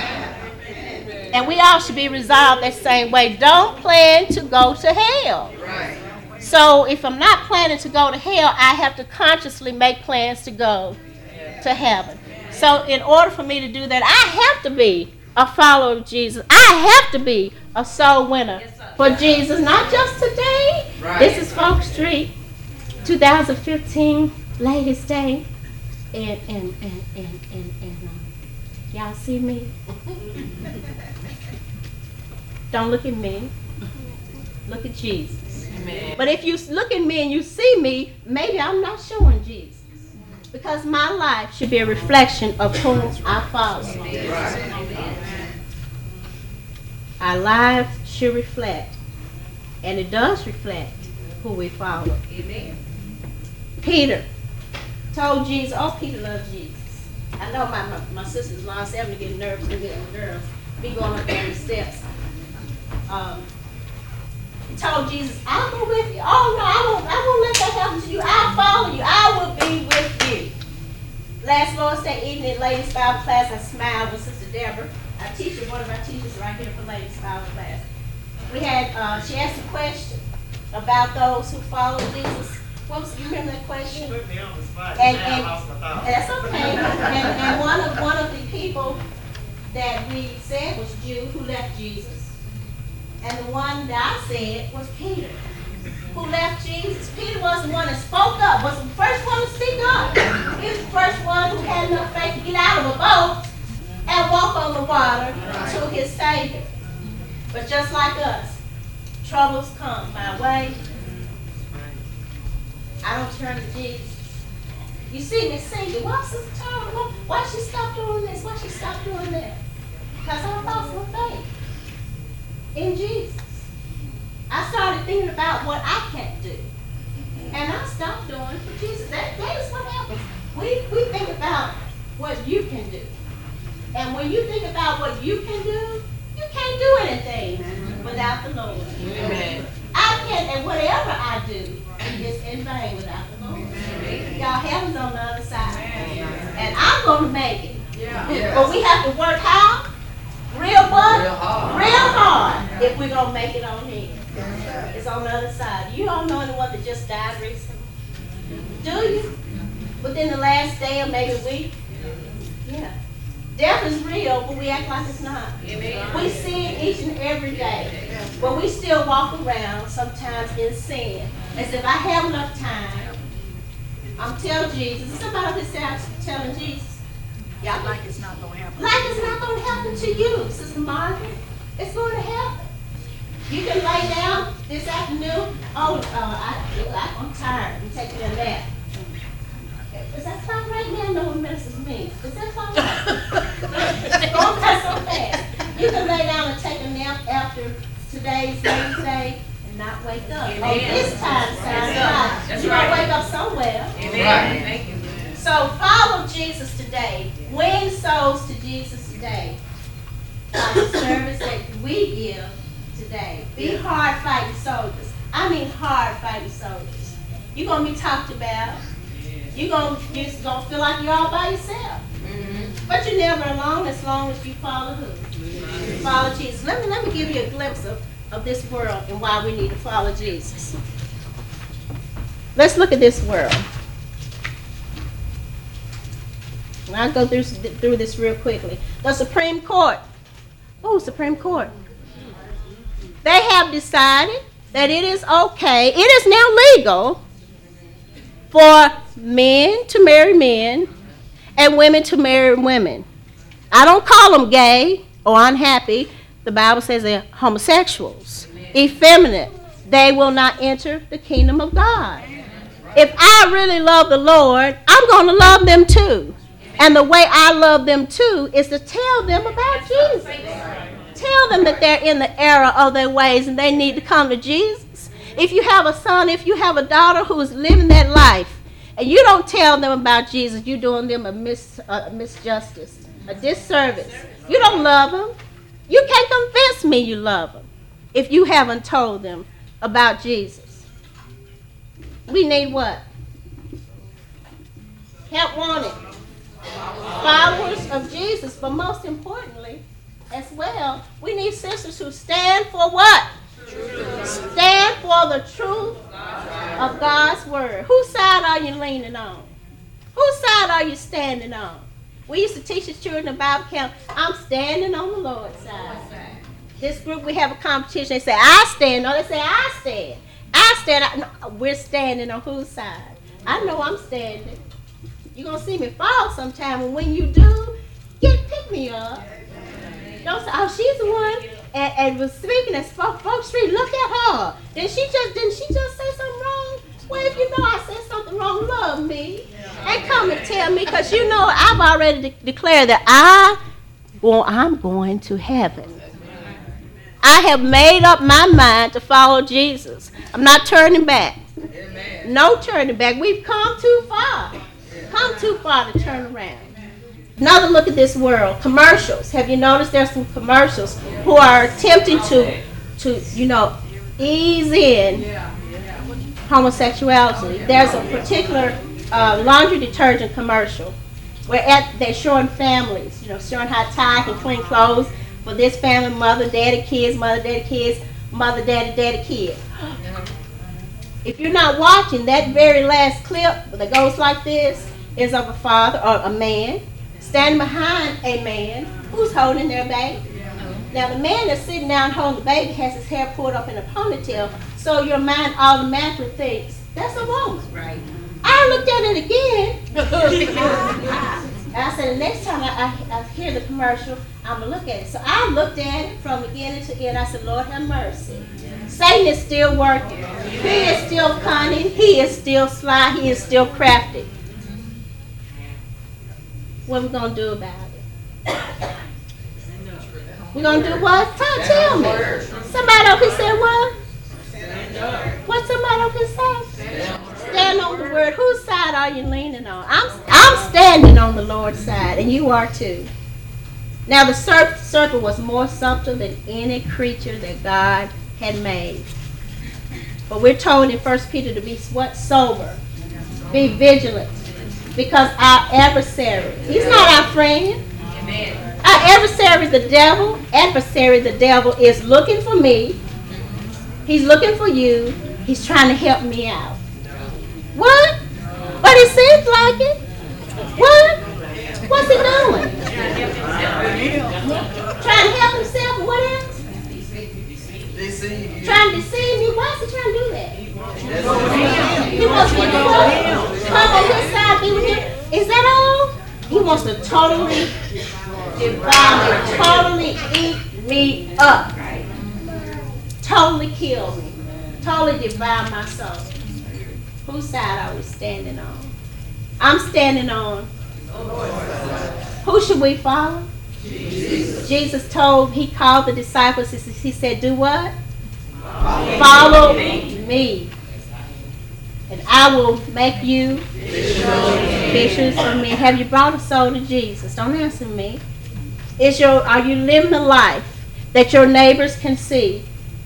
And we all should be resolved that same way. Don't plan to go to hell. Right. So if I'm not planning to go to hell, I have to consciously make plans to go to heaven. So in order for me to do that, I have to be a follower of Jesus. I have to be a soul winner for Jesus, not just today. Right. This is Folk Street, two thousand fifteen, Ladies' Day. And, and, and, and, and, and um, y'all see me? Don't look at me. Look at Jesus. Amen. But if you look at me and you see me, maybe I'm not showing Jesus. Because my life should be a reflection of whom I follow. Amen. Our lives should reflect, and it does reflect who we follow. Amen. Peter told Jesus, oh, Peter loves Jesus. I know my, my, my sister-in-law said I'm getting nervous to get the girls. Be going up down the steps. Um, he told Jesus, I'll go with you. Oh, no, I won't, I won't let that happen to you. I'll follow you. I will be with you. Last Lord's Day evening in Ladies' Bible class, I smiled with Sister Deborah, our teacher, one of our teachers right here for Ladies' Bible class. We had, uh, she asked a question about those who follow Jesus. What was, you remember that question? Put me on the spot. And, and, and that's okay. and, and one of one of the people that we said was Jude, who left Jesus. And the one that I said was Peter. who left Jesus. Peter was the one that spoke up, was the first one to speak up. He was the first one who had enough faith to get out of a boat and walk on the water to his Savior. But just like us, troubles come my way. I don't turn to Jesus. You see me singing, why Sister Tara, why, why she stop doing this, why she stop doing that? Because I lost my faith in Jesus. I started thinking about what I can't do. And I stopped doing for Jesus. That, that is what happens. We, we think about what you can do. And when you think about what you can do, you can't do anything without the Lord. Amen. I can't, and whatever I do is in vain without the Lord. Y'all, heaven's on the other side. And I'm going to make it. Yeah. But we have to work how? Real what? Real hard. Real hard if we're going to make it on here. It's on the other side. You don't know anyone that just died recently? Do you? Within the last day or maybe a week? Yeah. Death is real, but we act like it's not. Amen. We see it each and every day. But we still walk around sometimes in sin. As if I have enough time. I'm telling Jesus. Somebody up here I'm telling Jesus. Y'all Like it's not going to happen. like it's not going to happen to you, Sister Margaret. It's going to happen. You can lay down this afternoon. Oh, uh, I, I'm tired. I'm taking a nap. Is that clock right now? No one messes me. Is that clock right? Don't cut so fast. You can lay down and take a nap after today's Wednesday and not wake up. Amen. Oh, this time sounds right. That's You're right. going to wake up somewhere. Amen. Thank you. So follow Jesus today. Win souls to Jesus today. By the service that we give today. Be hard fighting soldiers. I mean hard fighting soldiers. You're going to be talked about. You're going you're going to feel like you're all by yourself. Mm-hmm. But you're never alone as long as you follow who? Mm-hmm. Follow Jesus. Let me, let me give you a glimpse of, of this world and why we need to follow Jesus. Let's look at this world. And I'll go through, through this real quickly. The Supreme Court. Oh, Supreme Court. They have decided that it is okay, it is now legal for men to marry men and women to marry women. I don't call them gay or unhappy. The Bible says they're homosexuals, effeminate. They will not enter the kingdom of God. If I really love the Lord, I'm going to love them too. And the way I love them too is to tell them about Jesus. Tell them that they're in the error of their ways and they need to come to Jesus. If you have a son, if you have a daughter who is living that life, and you don't tell them about Jesus, you're doing them a, mis, a misjustice, a disservice. You don't love them. You can't convince me you love them if you haven't told them about Jesus. We need what? Help wanted. Followers of Jesus, but most importantly, as well, we need sisters who stand for what? Truth. Stand for the truth of God's word. Whose side are you leaning on? Whose side are you standing on? We used to teach the children in Bible camp, I'm standing on the Lord's side. This group, we have a competition. They say, I stand. No, they say, I stand. I stand. I, no, we're standing on whose side? I know I'm standing. You're going to see me fall sometime, and when you do, get pick me up. Don't say, oh, she's the one and, and was speaking at Folk Street. Look at her. Did she just didn't she just say something wrong? Well, if you know I said something wrong, love me and come and tell me, because you know I've already de- declared that I, well, I'm going to heaven. I have made up my mind to follow Jesus. I'm not turning back. No turning back. We've come too far. Come too far to turn around. Another look at this world. Commercials. Have you noticed there's some commercials who are attempting to, to you know, ease in homosexuality? There's a particular uh, laundry detergent commercial where at, they're showing families, you know, showing how Ty can clean clothes for this family, mother, daddy, kids, mother, daddy, kids, mother, daddy, daddy, kid. If you're not watching, that very last clip that goes like this is of a father or a man standing behind a man who's holding their baby. Now the man that's sitting down holding the baby has his hair pulled up in a ponytail So your mind automatically thinks, that's a woman. Right. I looked at it again. I said, the next time I, I, I hear the commercial, I'm going to look at it. So I looked at it from beginning to end. I said, Lord have mercy. Satan is still working. He is still cunning. He is still sly. He is still crafty. What are we going to do about it? We're going to do what? Tell, tell me. Somebody up here said what? What somebody up here said? Stand on the word. Whose side are you leaning on? I'm, I'm standing on the Lord's side, and you are too. Now the serp- serpent was more subtle than any creature that God had made. But we're told in First Peter to be what? Sober. Be vigilant. Because our adversary, he's not our friend. Our adversary, the devil, adversary, the devil, is looking for me. He's looking for you. He's trying to help me out. What? But it seems like it. What? What's he doing? Trying to help himself. What else? Trying to deceive me. Why is he trying to do that? He wants me to come, come on his side, be with him. Is that all? He wants to totally devour me, totally eat me up, totally kill me, totally devour my soul. Whose side are we standing on? I'm standing on. Who should we follow? Jesus. Jesus told, he called the disciples, he said, do what? Follow, follow me. And I will make you fishers for me. Have you brought a soul to Jesus? Don't answer me. Is your, are you living a life that your neighbors can see?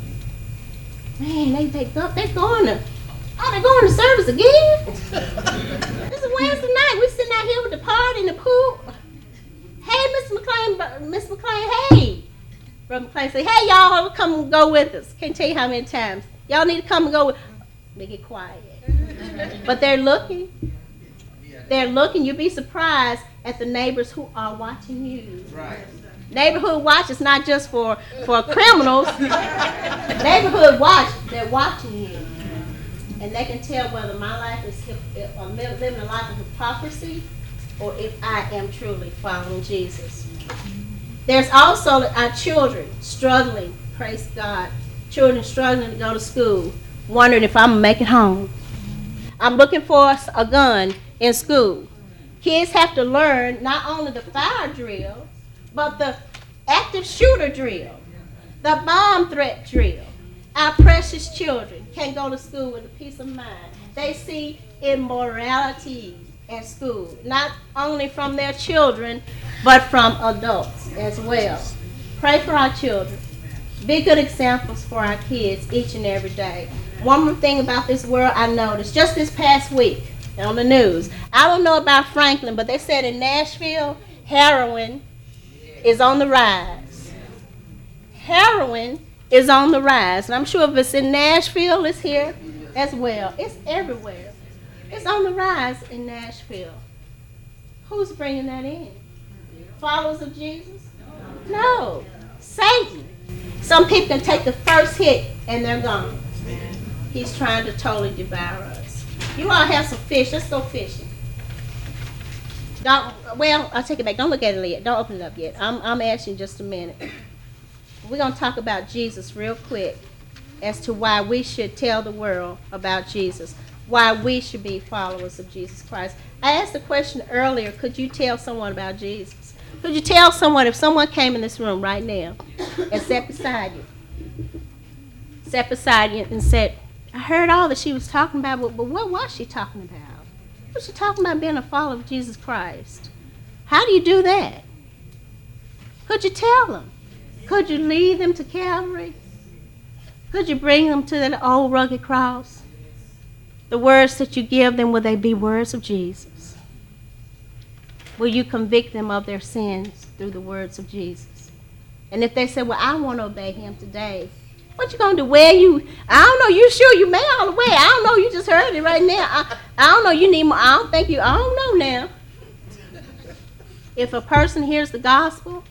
Man, they, they go, they're going to, oh, they're going to service again? This is Wednesday night. We're sitting out here with the party in the pool. Hey, Miss McClain, Miss McClain, hey. Brother McClain say, hey, y'all, come and go with us. Can't tell you how many times. Y'all need to come and go with us. They get quiet. But they're looking. They're looking. You'll be surprised at the neighbors who are watching you. Right. Neighborhood watch is not just for, for criminals. Neighborhood watch, they're watching you. And they can tell whether my life is hip, I'm living a life of hypocrisy or if I am truly following Jesus. There's also our children struggling, praise God. Children struggling to go to school, wondering if I'm going to make it home. I'm looking for a gun in school. Kids have to learn not only the fire drill, but the active shooter drill, the bomb threat drill. Our precious children can go to school with a peace of mind. They see immorality at school, not only from their children, but from adults as well. Pray for our children. Be good examples for our kids each and every day. One more thing about this world I noticed just this past week on the news. I don't know about Franklin, but they said in Nashville, heroin is on the rise. Heroin is on the rise. And I'm sure if it's in Nashville, it's here as well. It's everywhere. It's on the rise in Nashville. Who's bringing that in? Followers of Jesus? No. Satan. Some people can take the first hit and they're gone. He's trying to totally devour us. You all have some fish. Let's go fishing. Don't, well, I'll take it back. Don't look at it yet. Don't open it up yet. I'm, I'm asking just a minute. We're going to talk about Jesus real quick as to why we should tell the world about Jesus, why we should be followers of Jesus Christ. I asked the question earlier, could you tell someone about Jesus? Could you tell someone, if someone came in this room right now and sat beside you, sat beside you and said, I heard all that she was talking about, but, but what was she talking about? Was she talking about being a follower of Jesus Christ? How do you do that? Could you tell them? Could you lead them to Calvary? Could you bring them to that old rugged cross? The words that you give them, will they be words of Jesus? Will you convict them of their sins through the words of Jesus? And if they say, well, I want to obey him today, what you going to do? Well, you, I don't know, you sure you may all the way. I don't know, you just heard it right now. I, I don't know, you need more, I don't think you, I don't know now. If a person hears the gospel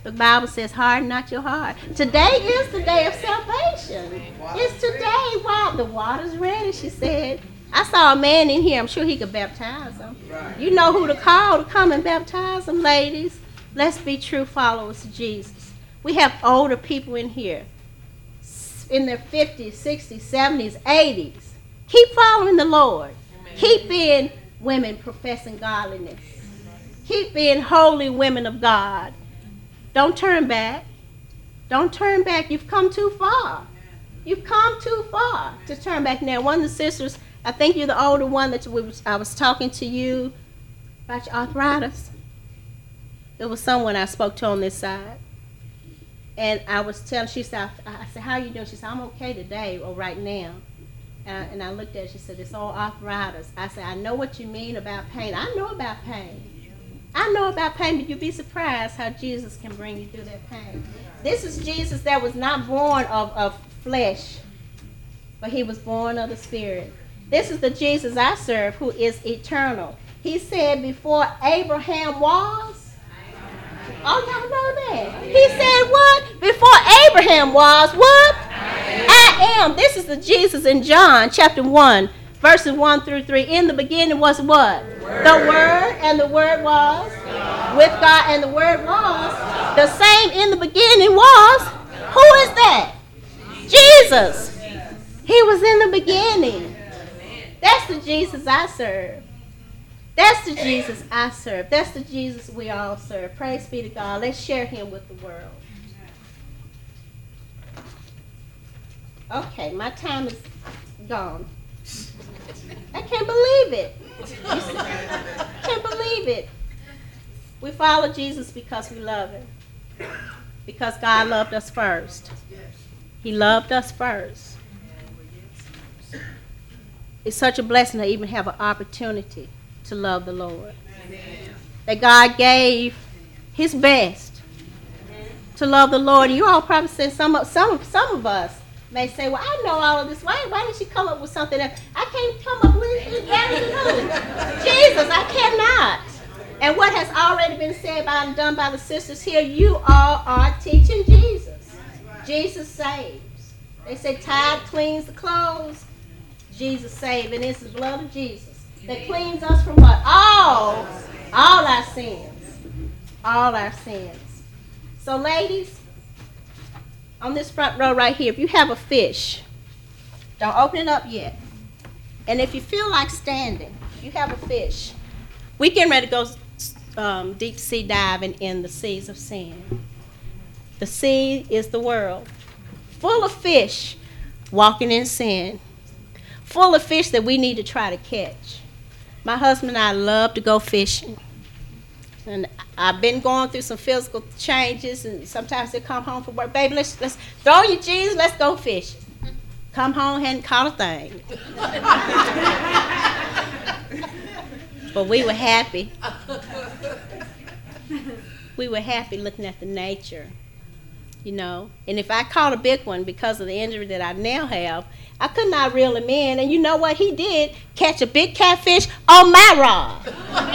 The Bible says, harden not your heart. Today is the day of salvation. It's today. Wow, the water's ready, she said. I saw a man in here. I'm sure he could baptize them. You know who to call to come and baptize them, ladies. Let's be true followers of Jesus. We have older people in here, in their fifties, sixties, seventies, eighties. Keep following the Lord. Amen. Keep being women professing godliness. Keep being holy women of God. Don't turn back. Don't turn back. You've come too far. You've come too far to turn back now. One of the sisters, I think you're the older one that we was, I was talking to you about your arthritis. There was someone I spoke to on this side. And I was telling, she said, I said, how are you doing? She said, I'm okay today or right now. And I, and I looked at her, she said, it's all arthritis. I said, I know what you mean about pain. I know about pain. I know about pain, but you'd be surprised how Jesus can bring you through that pain. This is Jesus that was not born of, of flesh, but he was born of the Spirit. This is the Jesus I serve who is eternal. He said before Abraham was, oh, y'all know that. He said what? Before Abraham was what? I am. This is the Jesus in John chapter one, verses one through three. In the beginning was what? Word. The Word, and the Word was God. With God, and the Word was the same in the beginning was. Who is that? Jesus. He was in the beginning. That's the Jesus I serve. That's the Jesus I serve. That's the Jesus we all serve. Praise be to God. Let's share him with the world. Okay, my time is gone. I can't believe it. I can't believe it. We follow Jesus because we love him. Because God loved us first. He loved us first. It's such a blessing to even have an opportunity to love the Lord. Amen. That God gave his best to love the Lord. You all probably said, some of, some, some of us may say, well, I know all of this. Why, why did she come up with something else? I can't come up with it better than who? Jesus, I cannot. And what has already been said by and done by the sisters here, you all are teaching Jesus. Jesus saves. They say tide cleans the clothes. Jesus saves. And it's the blood of Jesus that cleans us from what? All, all our sins. All our sins. So ladies, on this front row right here, if you have a fish, don't open it up yet. And if you feel like standing, you have a fish. We getting ready to go um, deep sea diving in the seas of sin. The sea is the world, full of fish walking in sin, full of fish that we need to try to catch. My husband and I love to go fishing. And I've been going through some physical changes, and sometimes they come home from work. Baby, let's, let's throw your jeans, let's go fishing. Come home, hadn't caught a thing. But we were happy. We were happy looking at the nature, you know. And if I caught a big one because of the injury that I now have, I could not reel him in. And you know what he did? Catch a big catfish on my rod.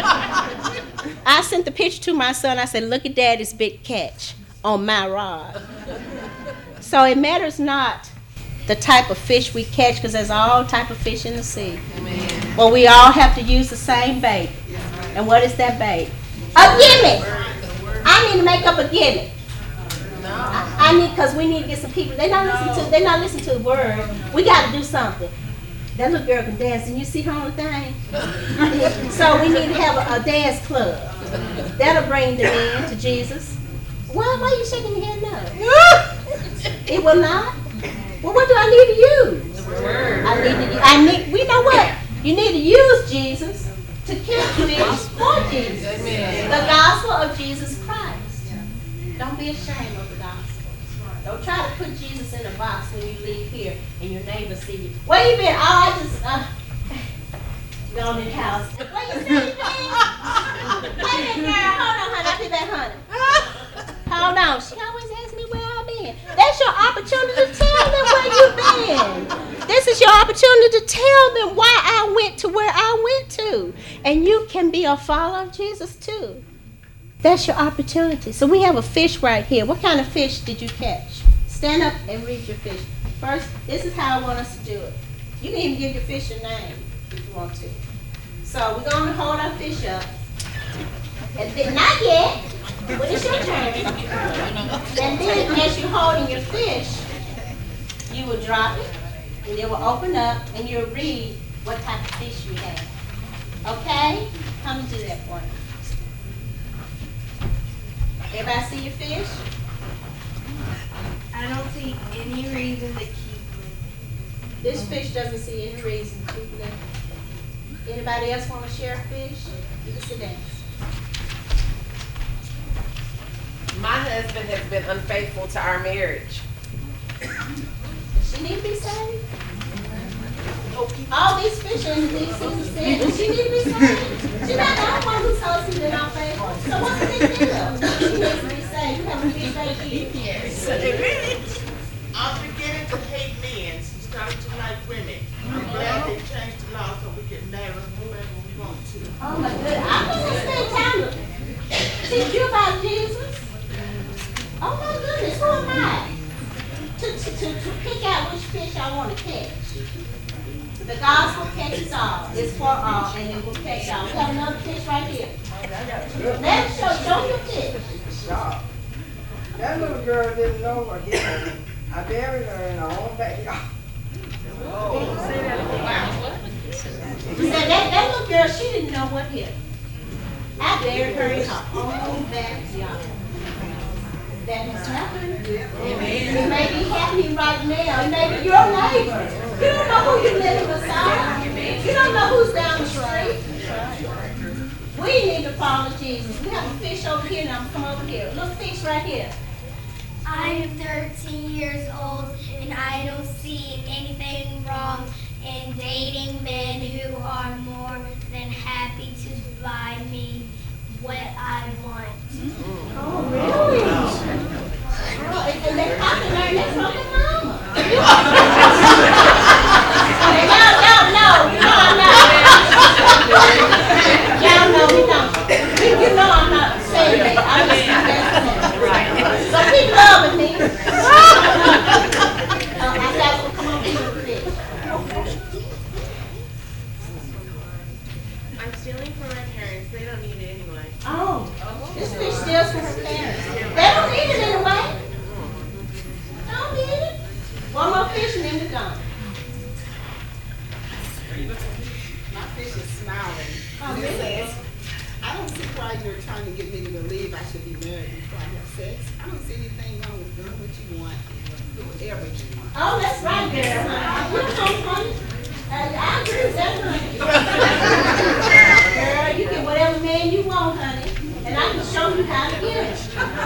I sent the picture to my son. I said, look at Daddy's big catch on my rod. So it matters not the type of fish we catch, because there's all type of fish in the sea. Amen. Well, we all have to use the same bait. And what is that bait? A gimmick. I need to make up a gimmick. I, I need, because we need to get some people. They're not listening to. They're not listening to the word. We got to do something. That little girl can dance, and you see her on the thing. So we need to have a, a dance club. That'll bring them in to Jesus. Why? Why are you shaking your head no? It will not. Well, what do I need to use? The word. I need to. I need. We know what you need to use Jesus to catch fish for Jesus. Amen. The gospel of Jesus Christ. Don't be ashamed of the gospel. Don't try to put Jesus in a box when you leave here and your neighbors see you. Where you been? Oh, I just uh, gone in the house. Where you been? Wait a minute, girl. Hold on, honey. I'll be back, honey. Hold on. She always asks me where I've been. That's your opportunity to tell them where you've been. This is your opportunity to tell them why I went to where I went to. And you can be a follower of Jesus too. That's your opportunity. So we have a fish right here. What kind of fish did you catch? Stand up and read your fish. First, this is how I want us to do it. You can even give your fish a name if you want to. So we're going to hold our fish up. And then, not yet. When it's your turn. And then as you're holding your fish, you will drop it. And it will open up and you'll read what type of fish you have. Okay? Come and do that for me. Everybody see your fish? I don't see any reason to keep This fish doesn't see any reason to keep living. Anybody else want to share a fish? You can sit down. My husband has been unfaithful to our marriage. Does she need to be saved? All these fish in these seasons said, does she need to be saved? She's not the only one who's husband and unfaithful. So what's the big deal? She needs to be saved. You have a fish right here. I'm beginning to hate men, starting to like women. I'm glad they changed the law so we can marry whoever we want to. Oh my goodness. I'm going to spend time to teach you about Jesus. Oh my goodness, who am I? To, to, to, to pick out which fish I want to catch. The gospel catches all. It's for all, and it will catch all. We have another fish right here. Let me show you. Show your fish. That little girl didn't know what hit her. I buried her in her own backyard. He said that, that little girl, she didn't know what hit her. I buried her in her own backyard. That has happened. It may be happening right now. It may be your neighbor. You don't know who you're living beside. You don't know who's down the street. We need to follow Jesus. We have a fish over here now. Come over here. Little fish right here. I am thirteen years old and I don't see anything wrong in dating men who are more than happy to buy me what I want. Oh, really? Oh, and, and they probably learned that from their mama. Okay, y'all, y'all know. No, I'm not. Y'all know we don't. You, you know I'm not saying that. I'm just suggesting. So keep loving me. uh, I got to come on here with this. I'm stealing from my parents. They don't need it anyway. Oh, this fish steals from her parents. They don't need it anyway. Don't need it. One more fish and then we're done. My fish is smiling. Oh, It really? says, I don't see why you're trying to get me to believe I should be married before I have sex. I don't see anything wrong with doing what you want, do whatever you want. Oh, that's right, girl, honey. You're so funny. I, I agree with that, honey. Girl, you get whatever man you want, honey. And I can show you how to get it.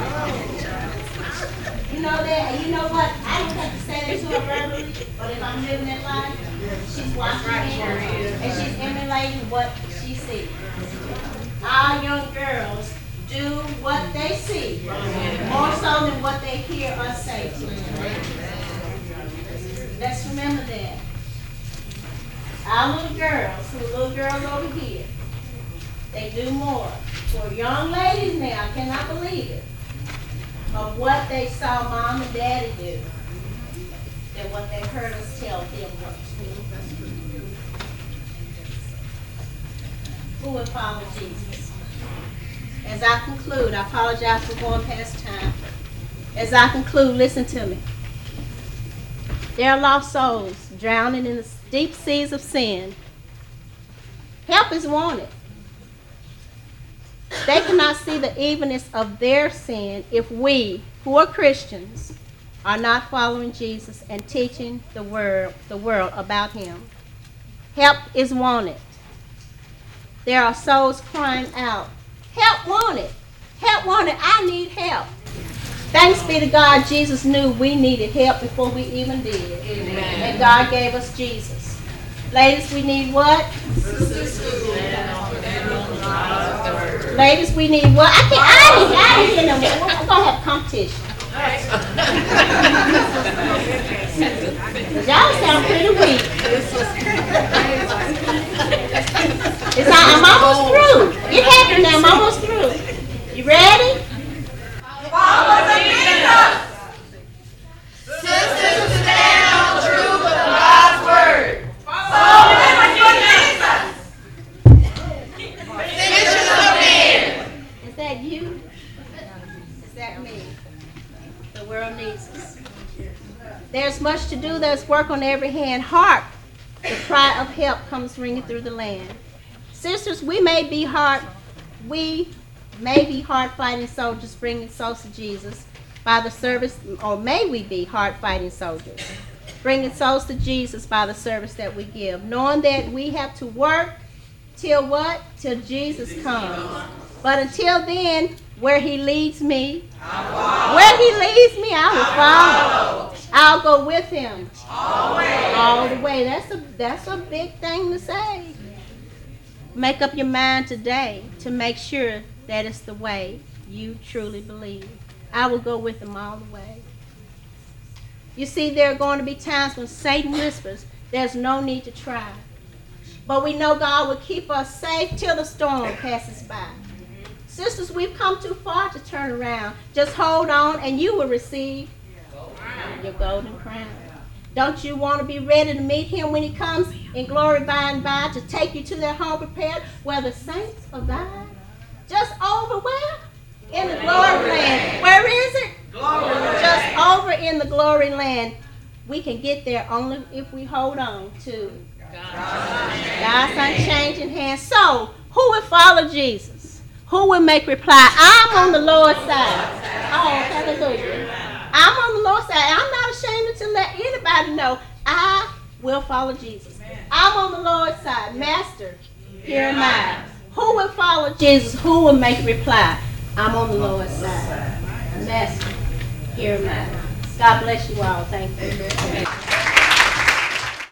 You know that, and you know what? I don't have to say that to her verbally, but if I'm living that life, she's watching me, and she's emulating what she sees. Our young girls do what they see, more so than what they hear us say to them. Let's remember that. Our little girls, the little girls over here, they do more. For young ladies now, I cannot believe it, of what they saw mom and daddy do than what they heard us tell them what to do. Who would follow Jesus? As I conclude, I apologize for going past time. As I conclude, listen to me. There are lost souls drowning in the deep seas of sin. Help is wanted. They cannot see the evilness of their sin if we, who are Christians, are not following Jesus and teaching the world, the world about him. Help is wanted. There are souls crying out, help wanted, help wanted, I need help. Thanks be to God, Jesus knew we needed help before we even did. Amen. And God gave us Jesus. Ladies, we need what? Ladies, we need what? I can't, I didn't, I didn't hear no more. We're going to have competition. Y'all sound pretty weak. It's, I'm almost through. Get happy now, I'm almost through. You You ready? Follow Jesus. Sisters who stand on the truth of God's word. Follow Jesus. Fishers of men. Is that you? Is that me? The world needs us. There's much to do. There's work on every hand. Hark! The cry of help comes ringing through the land. Sisters, we may be hard. We may be hard-fighting soldiers bringing souls to Jesus by the service, or may we be hard-fighting soldiers bringing souls to Jesus by the service that we give, knowing that we have to work till what? Till Jesus comes. But until then, where he leads me, where he leads me, I will follow. I'll go with him all the way. That's a that's a big thing to say. Make up your mind today to make sure that it's the way you truly believe. I will go with him all the way. You see, there are going to be times when Satan whispers, there's no need to try. But we know God will keep us safe till the storm passes by. Sisters, we've come too far to turn around. Just hold on and you will receive your golden crown. Don't you want to be ready to meet him when he comes in glory by and by to take you to that home prepared where the saints abide? Just over where? In the glory land. Where is it? Glory. Just over in the glory land. We can get there only if we hold on to God's unchanging hand. So, who will follow Jesus? Who will make reply? I'm on the Lord's side. Oh, hallelujah. I'm on the Lord's side. I'm not ashamed to let anybody know I will follow Jesus. I'm on the Lord's side. Master, here am I. Who will follow Jesus? Who will make reply? I'm on the Lord's side. Master, here am I. God bless you all. Thank you.